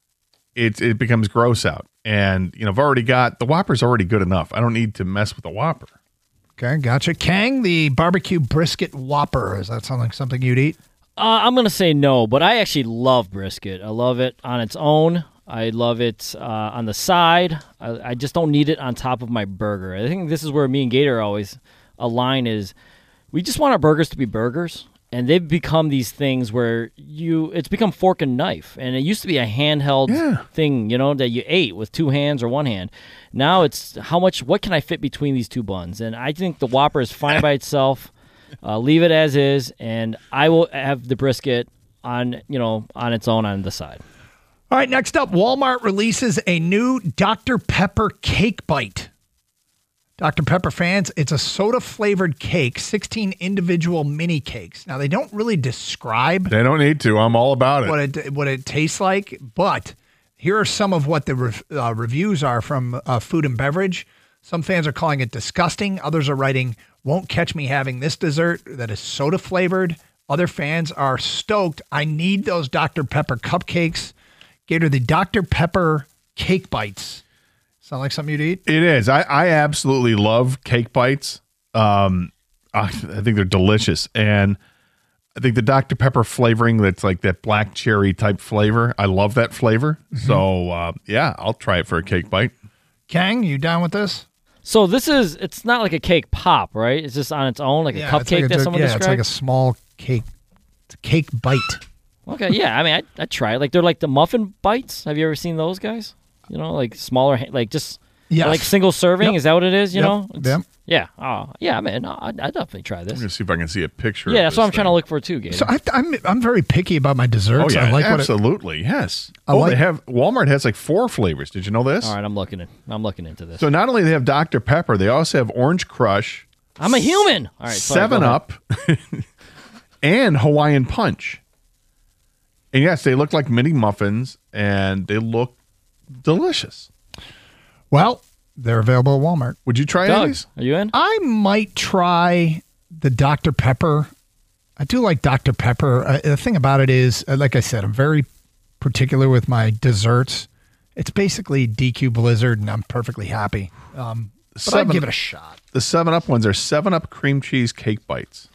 S4: it becomes gross out. And, I've already got, the Whopper's already good enough. I don't need to mess with the Whopper.
S3: Okay, gotcha. Kang, the barbecue brisket Whopper, does that sound like something you'd eat?
S5: I'm going to say no, but I actually love brisket. I love it on its own. I love it on the side. I just don't need it on top of my burger. I think this is where me and Gator always align is we just want our burgers to be burgers, and they've become these things where it's become fork and knife, and it used to be a handheld thing, that you ate with two hands or one hand. Now it's what can I fit between these two buns? And I think the Whopper is fine by itself. Leave it as is, and I will have the brisket on its own on the side.
S3: All right, next up, Walmart releases a new Dr. Pepper cake bite. Dr. Pepper fans, it's a soda-flavored cake, 16 individual mini cakes. Now, they don't really describe.
S4: They don't need to. I'm all about
S3: it. What it tastes like, but here are some of what the reviews are from Food and Beverage. Some fans are calling it disgusting. Others are writing, won't catch me having this dessert that is soda flavored. Other fans are stoked. I need those Dr. Pepper cupcakes. Gator, the Dr. Pepper cake bites. Sound like something you'd eat?
S4: It is. I absolutely love cake bites. I think they're delicious. And I think the Dr. Pepper flavoring that's like that black cherry type flavor, I love that flavor. Mm-hmm. So, I'll try it for a cake bite.
S3: Kang, you down with this?
S5: So it's not like a cake pop, right? It's just on its own, like a cupcake that someone described?
S3: It's like a small cake. It's a cake bite.
S5: Okay, yeah. I mean, I'd try it. Like, they're like the muffin bites. Have you ever seen those guys? Like smaller, like just like single serving. Yep. Is that what it is?
S3: Yep.
S5: Yeah. Oh, yeah, man. I'd definitely try this.
S4: I'm going to see if I can see a picture.
S5: Yeah, that's what I'm trying to look for too, Gabe.
S3: So I'm very picky about my desserts.
S4: Oh, yeah,
S3: I like
S4: absolutely. Yes. Walmart has like 4 flavors. Did you know this?
S5: All right, I'm looking into this.
S4: So not only do they have Dr. Pepper, they also have Orange Crush.
S5: I'm a human. All right,
S4: 7-Up, and Hawaiian Punch. And yes, they look like mini muffins, and they look delicious.
S3: Well, they're available at Walmart.
S4: Would you try any of these?
S5: Are you in?
S3: I might try the Dr. Pepper. I do like Dr. Pepper. The thing about it is, like I said, I'm very particular with my desserts. It's basically DQ Blizzard, and I'm perfectly happy. But I'd give it a shot.
S4: The 7-Up ones are 7-Up cream cheese cake bites.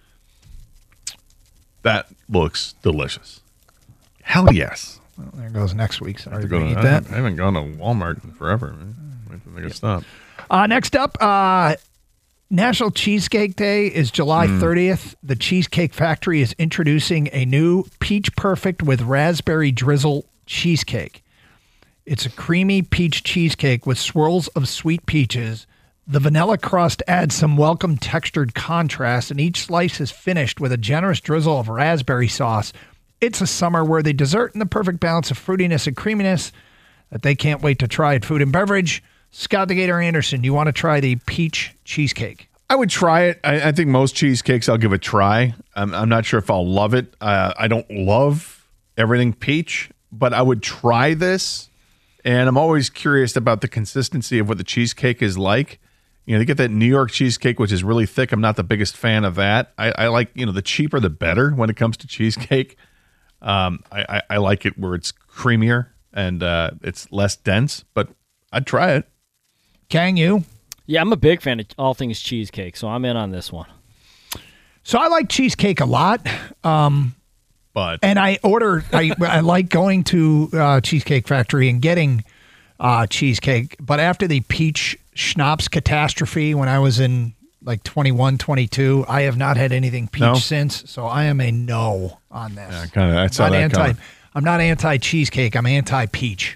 S4: That looks delicious. Hell yes.
S3: Well, there goes next week. Sorry to
S4: eat
S3: that.
S4: I haven't gone to Walmart in forever. Man. I think I stop.
S3: Next up, National Cheesecake Day is July 30th. The Cheesecake Factory is introducing a new Peach Perfect with raspberry drizzle cheesecake. It's a creamy peach cheesecake with swirls of sweet peaches. The vanilla crust adds some welcome textured contrast, and each slice is finished with a generous drizzle of raspberry sauce. It's a summer-worthy dessert and the perfect balance of fruitiness and creaminess that they can't wait to try at Food and Beverage. Scott the Gator Anderson, you want to try the peach cheesecake?
S4: I would try it. I think most cheesecakes I'll give a try. I'm not sure if I'll love it. I don't love everything peach, but I would try this. And I'm always curious about the consistency of what the cheesecake is like. You know, they get that New York cheesecake, which is really thick. I'm not the biggest fan of that. I like, the cheaper the better when it comes to cheesecake. I like it where it's creamier and it's less dense, but I'd try it.
S3: Can you?
S5: Yeah, I'm a big fan of all things cheesecake, so I'm in on this one.
S3: So I like cheesecake a lot. And I like going to Cheesecake Factory and getting cheesecake. But after the peach schnapps catastrophe when I was in like 21, 22, I have not had anything peach since. So I am a no on this. Yeah, I'm not anti-cheesecake. I'm anti-peach.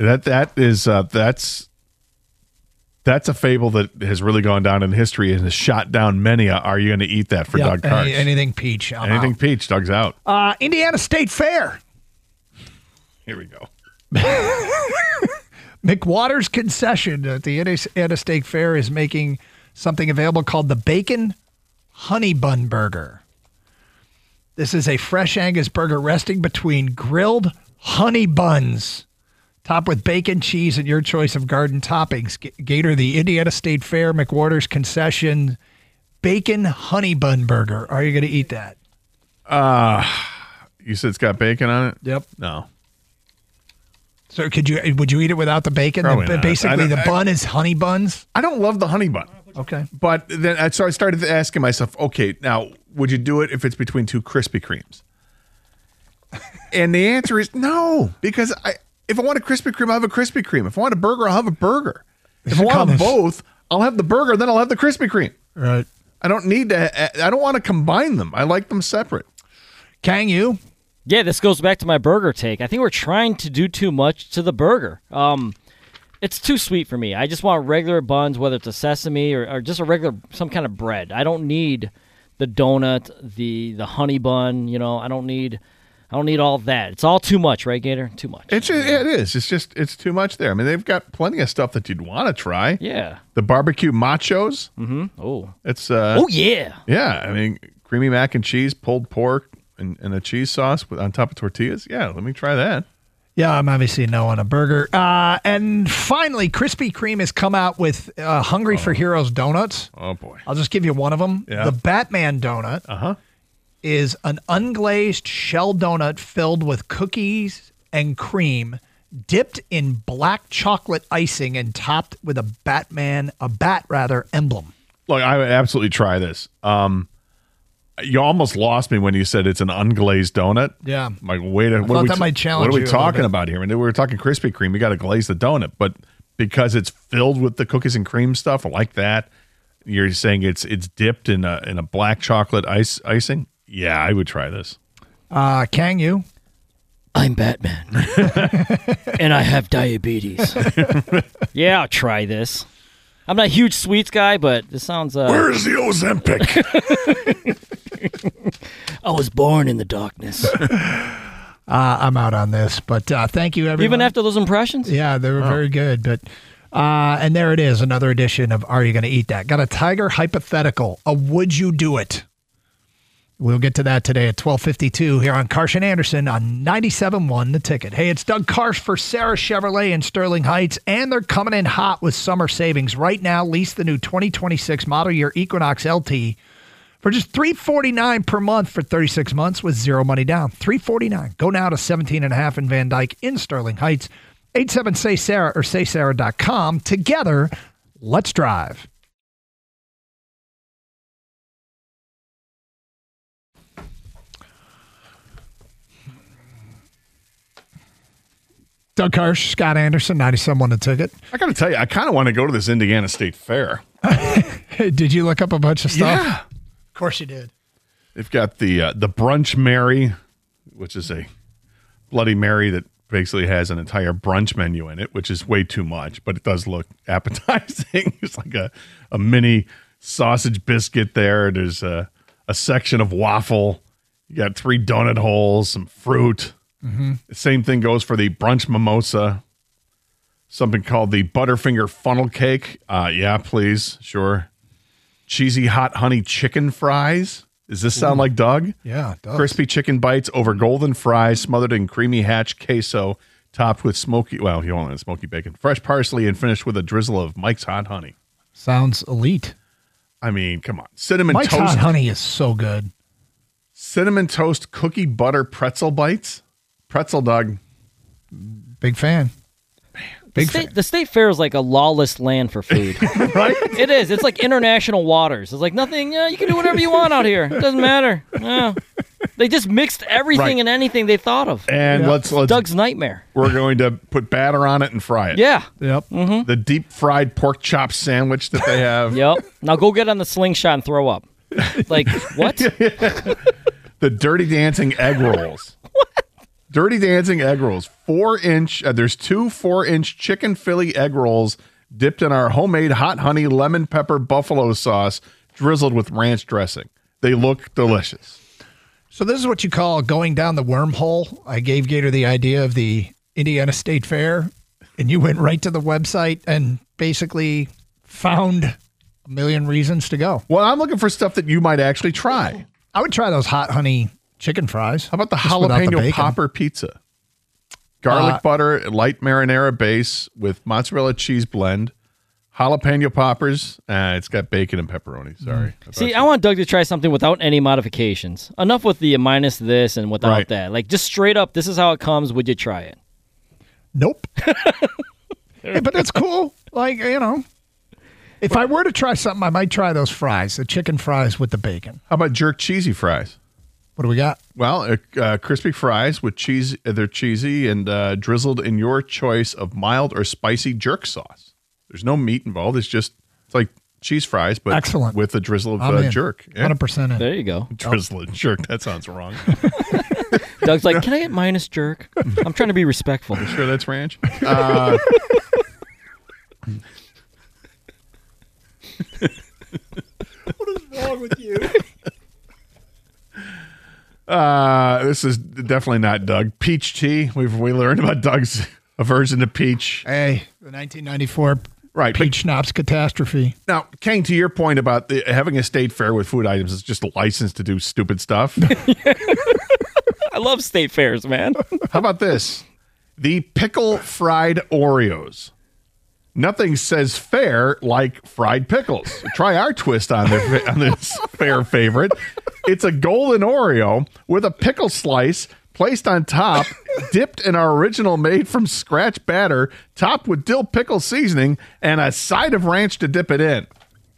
S4: That's a fable that has really gone down in history and has shot down many. Are you going to eat that for Doug Karch?
S3: Anything peach.
S4: Anything peach. Doug's out.
S3: Indiana State Fair.
S4: Here we go.
S3: McWater's concession at the Indiana State Fair is making something available called the Bacon Honey Bun Burger. This is a fresh Angus burger resting between grilled honey buns, topped with bacon, cheese, and your choice of garden toppings. Gator, the Indiana State Fair, McWater's concession, Bacon Honey Bun Burger. Are you going to eat that?
S4: You said it's got bacon on it?
S3: Yep.
S4: No.
S3: So would you eat it without the bacon? Basically, the bun is honey buns?
S4: I don't love the honey bun.
S3: Okay.
S4: But then so I started asking myself, okay, now, would you do it if it's between two Krispy Kremes? And the answer is no, because if I want a Krispy Kreme, I'll have a Krispy Kreme. If I want a burger, I'll have a burger. If I want them both, I'll have the burger, then I'll have the Krispy Kreme.
S3: Right.
S4: I don't want to combine them. I like them separate.
S3: Can you?
S5: Yeah, this goes back to my burger take. I think we're trying to do too much to the burger. It's too sweet for me. I just want regular buns, whether it's a sesame or just a regular, some kind of bread. I don't need the donut, the honey bun. I don't need all that. It's all too much, right, Gator? Too much.
S4: It is. It's too much there. I mean, they've got plenty of stuff that you'd want to try.
S5: Yeah.
S4: The barbecue machos.
S5: Mm-hmm. Oh.
S4: It's
S5: oh yeah.
S4: Yeah. I mean, creamy mac and cheese, pulled pork, and a cheese sauce on top of tortillas. Yeah, let me try that.
S3: Yeah, I'm obviously no on a burger. And finally, Krispy Kreme has come out with Hungry for Heroes donuts.
S4: Oh boy.
S3: I'll just give you one of them.
S4: Yeah.
S3: The Batman donut. Is an unglazed shell donut filled with cookies and cream, dipped in black chocolate icing and topped with a bat emblem.
S4: Look, I would absolutely try this. You almost lost me when you said it's an unglazed donut.
S3: Yeah.
S4: I'm like, wait a minute.
S3: What are we
S4: talking about here? I mean, we were talking Krispy Kreme. We got to glaze the donut, but because it's filled with the cookies and cream stuff like that, you're saying it's dipped in a black chocolate icing. Yeah, I would try this.
S3: Can you?
S5: I'm Batman. And I have diabetes. Yeah, I'll try this. I'm not a huge sweets guy, but this sounds...
S4: Where's the Ozempic?
S5: I was born in the darkness.
S3: I'm out on this, but thank you, everyone.
S5: Even after those impressions?
S3: Yeah, they were very good. But and there it is, another edition of Are You Going to Eat That? Got a Tiger hypothetical. Would you do it? We'll get to that today at 12:52 here on Karsh and Anderson on 97.1 The Ticket. Hey, it's Doug Karsh for Sarah Chevrolet in Sterling Heights, and they're coming in hot with summer savings. Right now, lease the new 2026 model year Equinox LT for just $349 per month for 36 months with zero money down. $349. Go now to 17.5 in Van Dyke in Sterling Heights. 87-SAY-SARAH or saysarah.com. Together, let's drive. Doug Karsh, Scott Anderson, 97.1 The Ticket.
S4: I got to tell you, I kind of want to go to this Indiana State Fair.
S3: Did you look up a bunch of stuff?
S4: Yeah.
S3: Of course you did.
S4: They've got the Brunch Mary, which is a Bloody Mary that basically has an entire brunch menu in it, which is way too much, but it does look appetizing. It's like a mini sausage biscuit there. There's a section of waffle. You got 3 donut holes, some fruit. Mm-hmm. The same thing goes for the brunch mimosa. Something called the Butterfinger funnel cake. Yeah, please. Sure. Cheesy hot honey chicken fries. Does this sound like Doug?
S3: Yeah, it does.
S4: Crispy chicken bites over golden fries, smothered in creamy hatch queso, topped with smoky, well, you want smoky bacon, fresh parsley, and finished with a drizzle of Mike's Hot Honey.
S3: Sounds elite.
S4: I mean, come on. Cinnamon
S3: Mike's
S4: toast.
S3: Hot Honey is so good.
S4: Cinnamon toast cookie butter pretzel bites. Pretzel, Doug.
S3: Big fan.
S5: The state fair is like a lawless land for food.
S4: Right?
S5: It is. It's like international waters. It's like nothing, you can do whatever you want out here. It doesn't matter. Yeah. They just mixed everything and anything they thought of.
S4: And let's
S5: Doug's nightmare.
S4: We're going to put batter on it and fry it.
S5: Yeah.
S3: Yep.
S5: Mm-hmm.
S4: The deep fried pork chop sandwich that they have.
S5: Yep. Now go get on the slingshot and throw up. Like, what?
S4: The Dirty Dancing egg rolls.
S5: What?
S4: Dirty Dancing egg rolls. 4-inch. There's 2 4-inch chicken Philly egg rolls dipped in our homemade hot honey lemon pepper buffalo sauce, drizzled with ranch dressing. They look delicious.
S3: So this is what you call going down the wormhole. I gave Gator the idea of the Indiana State Fair, and you went right to the website and basically found a million reasons to go.
S4: Well, I'm looking for stuff that you might actually try.
S3: I would try those hot honey chicken fries.
S4: How about the jalapeno popper pizza? Garlic butter, light marinara base with mozzarella cheese blend. Jalapeno poppers. It's got bacon and pepperoni. Sorry.
S5: See, I want Doug to try something without any modifications. Enough with the minus this and without that. Like, just straight up, this is how it comes. Would you try it?
S3: Nope. Hey, but it's cool. Like, if I were to try something, I might try those fries, the chicken fries with the bacon.
S4: How about jerk cheesy fries?
S3: What do we got?
S4: Well, crispy fries with cheese. They're cheesy and drizzled in your choice of mild or spicy jerk sauce. There's no meat involved. It's like cheese fries, but
S3: excellent
S4: with a drizzle of jerk.
S3: Yeah. 100% in.
S5: There you go.
S4: Drizzle of jerk. That sounds wrong.
S5: Doug's like, can I get minus jerk? I'm trying to be respectful.
S4: You sure that's ranch?
S3: What is wrong with you?
S4: This is definitely not Doug. Peach tea. We learned about Doug's aversion to peach.
S3: Hey, the 1994 peach schnapps catastrophe.
S4: Now, Kane, to your point about having a state fair with food items is just a license to do stupid stuff.
S5: I love state fairs, man.
S4: How about this? The pickle fried Oreos. Nothing says fair like fried pickles. Try our twist on this fair favorite. It's a golden Oreo with a pickle slice placed on top, dipped in our original made-from-scratch batter, topped with dill pickle seasoning, and a side of ranch to dip it in.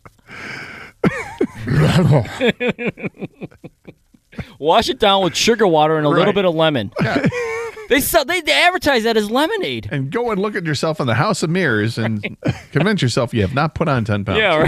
S5: Wash it down with sugar water and a little bit of lemon.
S4: Yeah.
S5: They advertise that as lemonade.
S4: And go and look at yourself in the house of mirrors and convince yourself you have not put on 10 pounds.
S5: Yeah,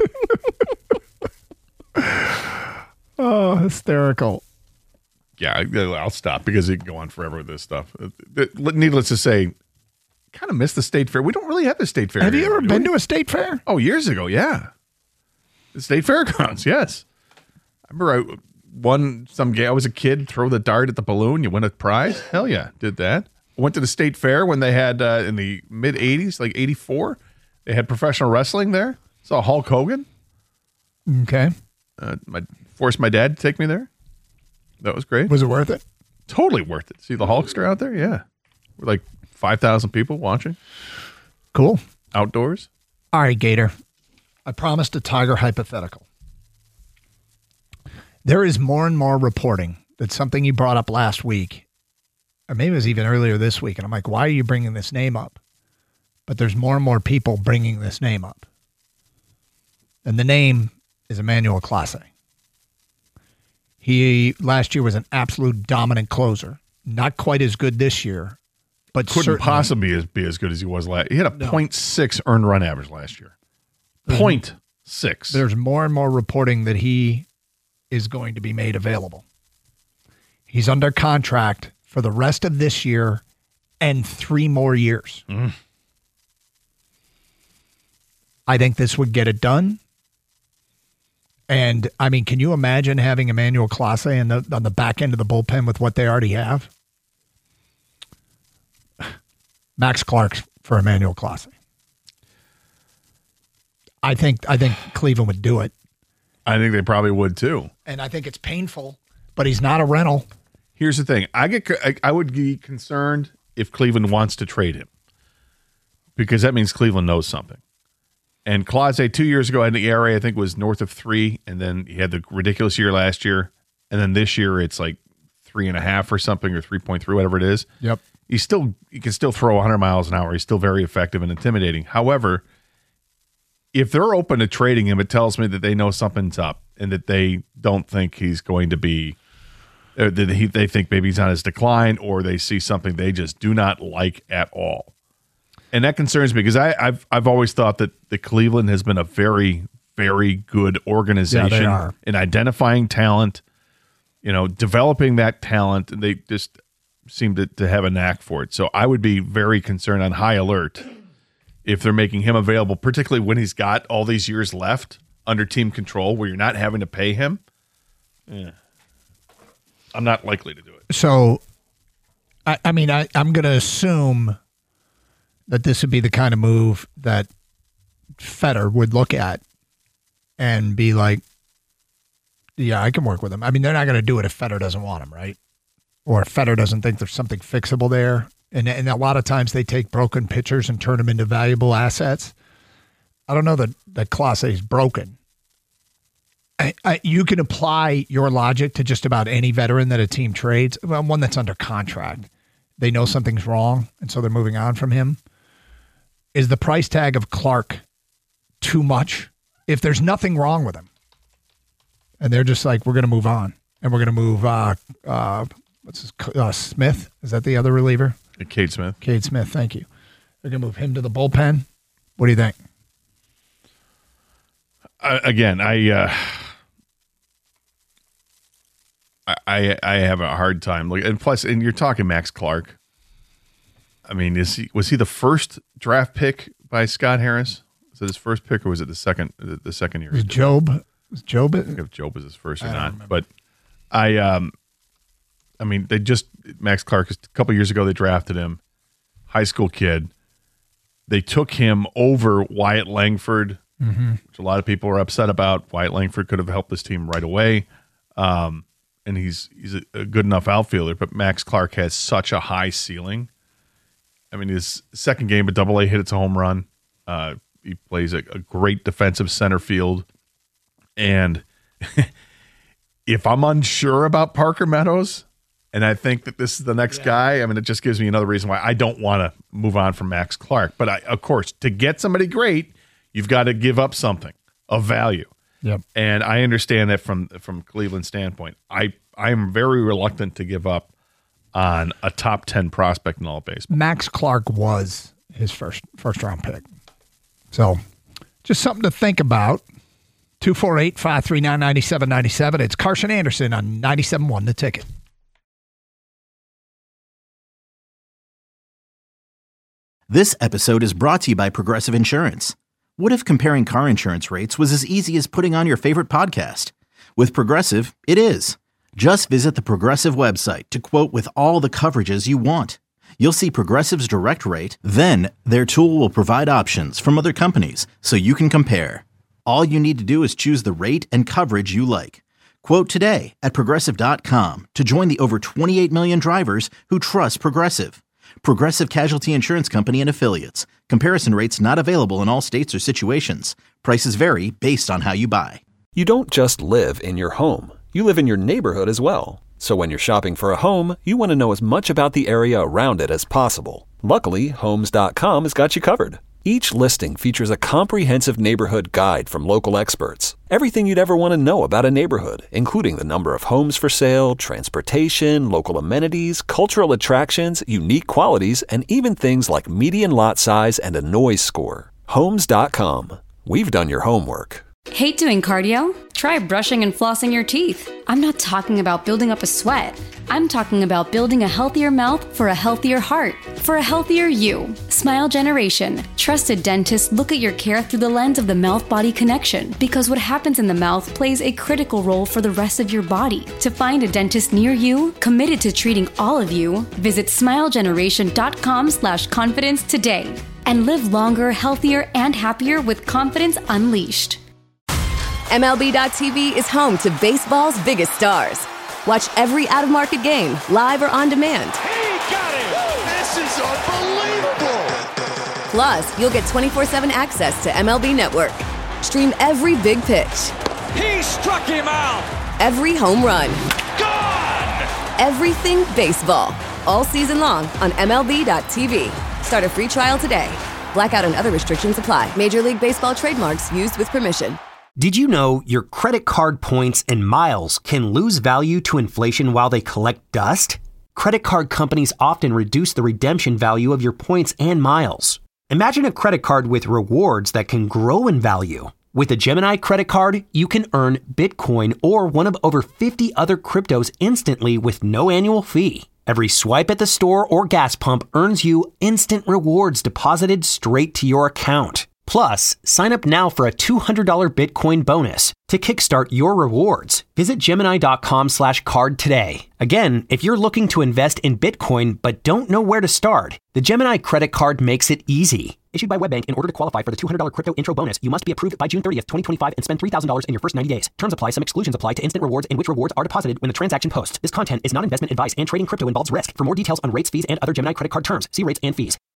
S3: right. Oh, hysterical.
S4: Yeah, I'll stop because you can go on forever with this stuff. Needless to say, kind of miss the state fair. We don't really have the state fair.
S3: Have you ever been to a state fair?
S4: Oh, years ago, yeah. The state fairgrounds, yes. I remember I was a kid, throw the dart at the balloon, you win a prize. Hell yeah, did that. I went to the state fair when they had, in the mid-'80s, like 84, they had professional wrestling there. Saw Hulk Hogan.
S3: Okay.
S4: Forced my dad to take me there. That was great.
S3: Was it worth it?
S4: Totally worth it. See the Hulkster out there? Yeah. We're like 5,000 people watching.
S3: Cool.
S4: Outdoors.
S3: All right, Gator. I promised a Tiger hypothetical. There is more and more reporting that something you brought up last week, or maybe it was even earlier this week, and I'm like, why are you bringing this name up? But there's more and more people bringing this name up. And the name is Emmanuel Clase. He, last year, was an absolute dominant closer. Not quite as good this year, but
S4: couldn't possibly be as good as he was last. He had a 0.6 earned run average last year. 0.6.
S3: There's more and more reporting that he is going to be made available. He's under contract for the rest of this year and 3 more years. I think this would get it done. And, I mean, can you imagine having Emmanuel Clase on the back end of the bullpen with what they already have? Max Clark for Emmanuel Clase. I think Cleveland would do it.
S4: I think they probably would too.
S3: And I think it's painful, but he's not a rental.
S4: Here's the thing. I would be concerned if Cleveland wants to trade him, because that means Cleveland knows something. And Clase 2 years ago had the ERA, I think, was north of 3, and then he had the ridiculous year last year, and then this year it's like 3.5 or something, or 3.3, whatever it is.
S3: Yep.
S4: He can still throw 100 miles an hour. He's still very effective and intimidating. However, if they're open to trading him, it tells me that they know something's up and that they don't think he's going to be, they think maybe he's on his decline, or they see something they just do not like at all. And that concerns me, because I've always thought that the Cleveland has been a very, very good organization in identifying talent, developing that talent, and they just seem to have a knack for it. So I would be very concerned, on high alert, if they're making him available, particularly when he's got all these years left under team control where you're not having to pay him. Yeah. I'm not likely to do it.
S3: So, I'm going to assume that this would be the kind of move that Fetter would look at and be like, yeah, I can work with him. I mean, they're not going to do it if Fetter doesn't want him, right? Or if Fetter doesn't think there's something fixable there. And a lot of times they take broken pitchers and turn them into valuable assets. I don't know that Clase is broken. You can apply your logic to just about any veteran that a team trades. Well, one that's under contract. They know something's wrong, and so they're moving on from him. Is the price tag of Clark too much? If there's nothing wrong with him, and they're just like, we're going to move on, and we're going to move Smith? Is that the other reliever?
S4: Cade Smith.
S3: Cade Smith, thank you. They're going to move him to the bullpen. What do you think?
S4: Again, I have a hard time. And plus, and you're talking Max Clark. I mean, was he the first draft pick by Scott Harris? Was it his first pick, or was it the second year?
S3: Was Job? Was Job?
S4: I think if Job was his first or not. Remember. But I mean, Max Clark, a couple years ago, they drafted him, high school kid. They took him over Wyatt Langford, which a lot of people are upset about. Wyatt Langford could have helped this team right away. And he's a good enough outfielder, but Max Clark has such a high ceiling. I mean, his second game at AA hit, it's a home run. He plays a great defensive center field. And if I'm unsure about Parker Meadows, and I think that this is the next guy, I mean, it just gives me another reason why I don't want to move on from Max Clark. But, of course, to get somebody great, you've got to give up something of value.
S3: Yep.
S4: And I understand that from Cleveland's standpoint. I am very reluctant to give up on a top 10 prospect in all of baseball.
S3: Max Clark was his first round pick. So just something to think about. 248-539-9797. It's Carson Anderson on 97.1 The Ticket.
S1: This episode is brought to you by Progressive Insurance. What if comparing car insurance rates was as easy as putting on your favorite podcast? With Progressive, it is. Just visit the Progressive website to quote with all the coverages you want. You'll see Progressive's direct rate, then their tool will provide options from other companies so you can compare. All you need to do is choose the rate and coverage you like. Quote today at Progressive.com to join the over 28 million drivers who trust Progressive. Progressive Casualty Insurance Company and Affiliates. Comparison rates not available in all states or situations. Prices vary based on how you buy.
S2: You don't just live in your home. You live in your neighborhood as well. So when you're shopping for a home, you want to know as much about the area around it as possible. Luckily, Homes.com has got you covered. Each listing features a comprehensive neighborhood guide from local experts. Everything you'd ever want to know about a neighborhood, including the number of homes for sale, transportation, local amenities, cultural attractions, unique qualities, and even things like median lot size and a noise score. Homes.com. We've done your homework.
S10: Hate doing cardio? Try brushing and flossing your teeth. I'm not talking about building up a sweat. I'm talking about building a healthier mouth for a healthier heart, for a healthier you. Smile Generation. Trusted dentists look at your care through the lens of the mouth-body connection, because what happens in the mouth plays a critical role for the rest of your body. To find a dentist near you, committed to treating all of you, visit smilegeneration.com/confidence today. And live longer, healthier, and happier with confidence unleashed.
S11: MLB.tv is home to baseball's biggest stars. Watch every out-of-market game, live or on demand.
S12: He got it! This is unbelievable!
S11: Plus, you'll get 24/7 access to MLB Network. Stream every big pitch.
S12: He struck him out!
S11: Every home run.
S12: Gone!
S11: Everything baseball. All season long on MLB.tv. Start a free trial today. Blackout and other restrictions apply. Major League Baseball trademarks used with permission.
S13: Did you know your credit card points and miles can lose value to inflation while they collect dust? Credit card companies often reduce the redemption value of your points and miles. Imagine a credit card with rewards that can grow in value. With a Gemini credit card, you can earn Bitcoin or one of over 50 other cryptos instantly with no annual fee. Every swipe at the store or gas pump earns you instant rewards deposited straight to your account. Plus, sign up now for a $200 Bitcoin bonus. To kickstart your rewards, visit Gemini.com/card today. Again, if you're looking to invest in Bitcoin but don't know where to start, the Gemini credit card makes it easy. Issued by WebBank, in order to qualify for the $200 crypto intro bonus, you must be approved by June 30th, 2025 and spend $3,000 in your first 90 days. Terms apply. Some exclusions apply to instant rewards in which rewards are deposited when the transaction posts. This content is not investment advice and trading crypto involves risk. For more details on rates, fees, and other Gemini credit card terms, see rates and fees.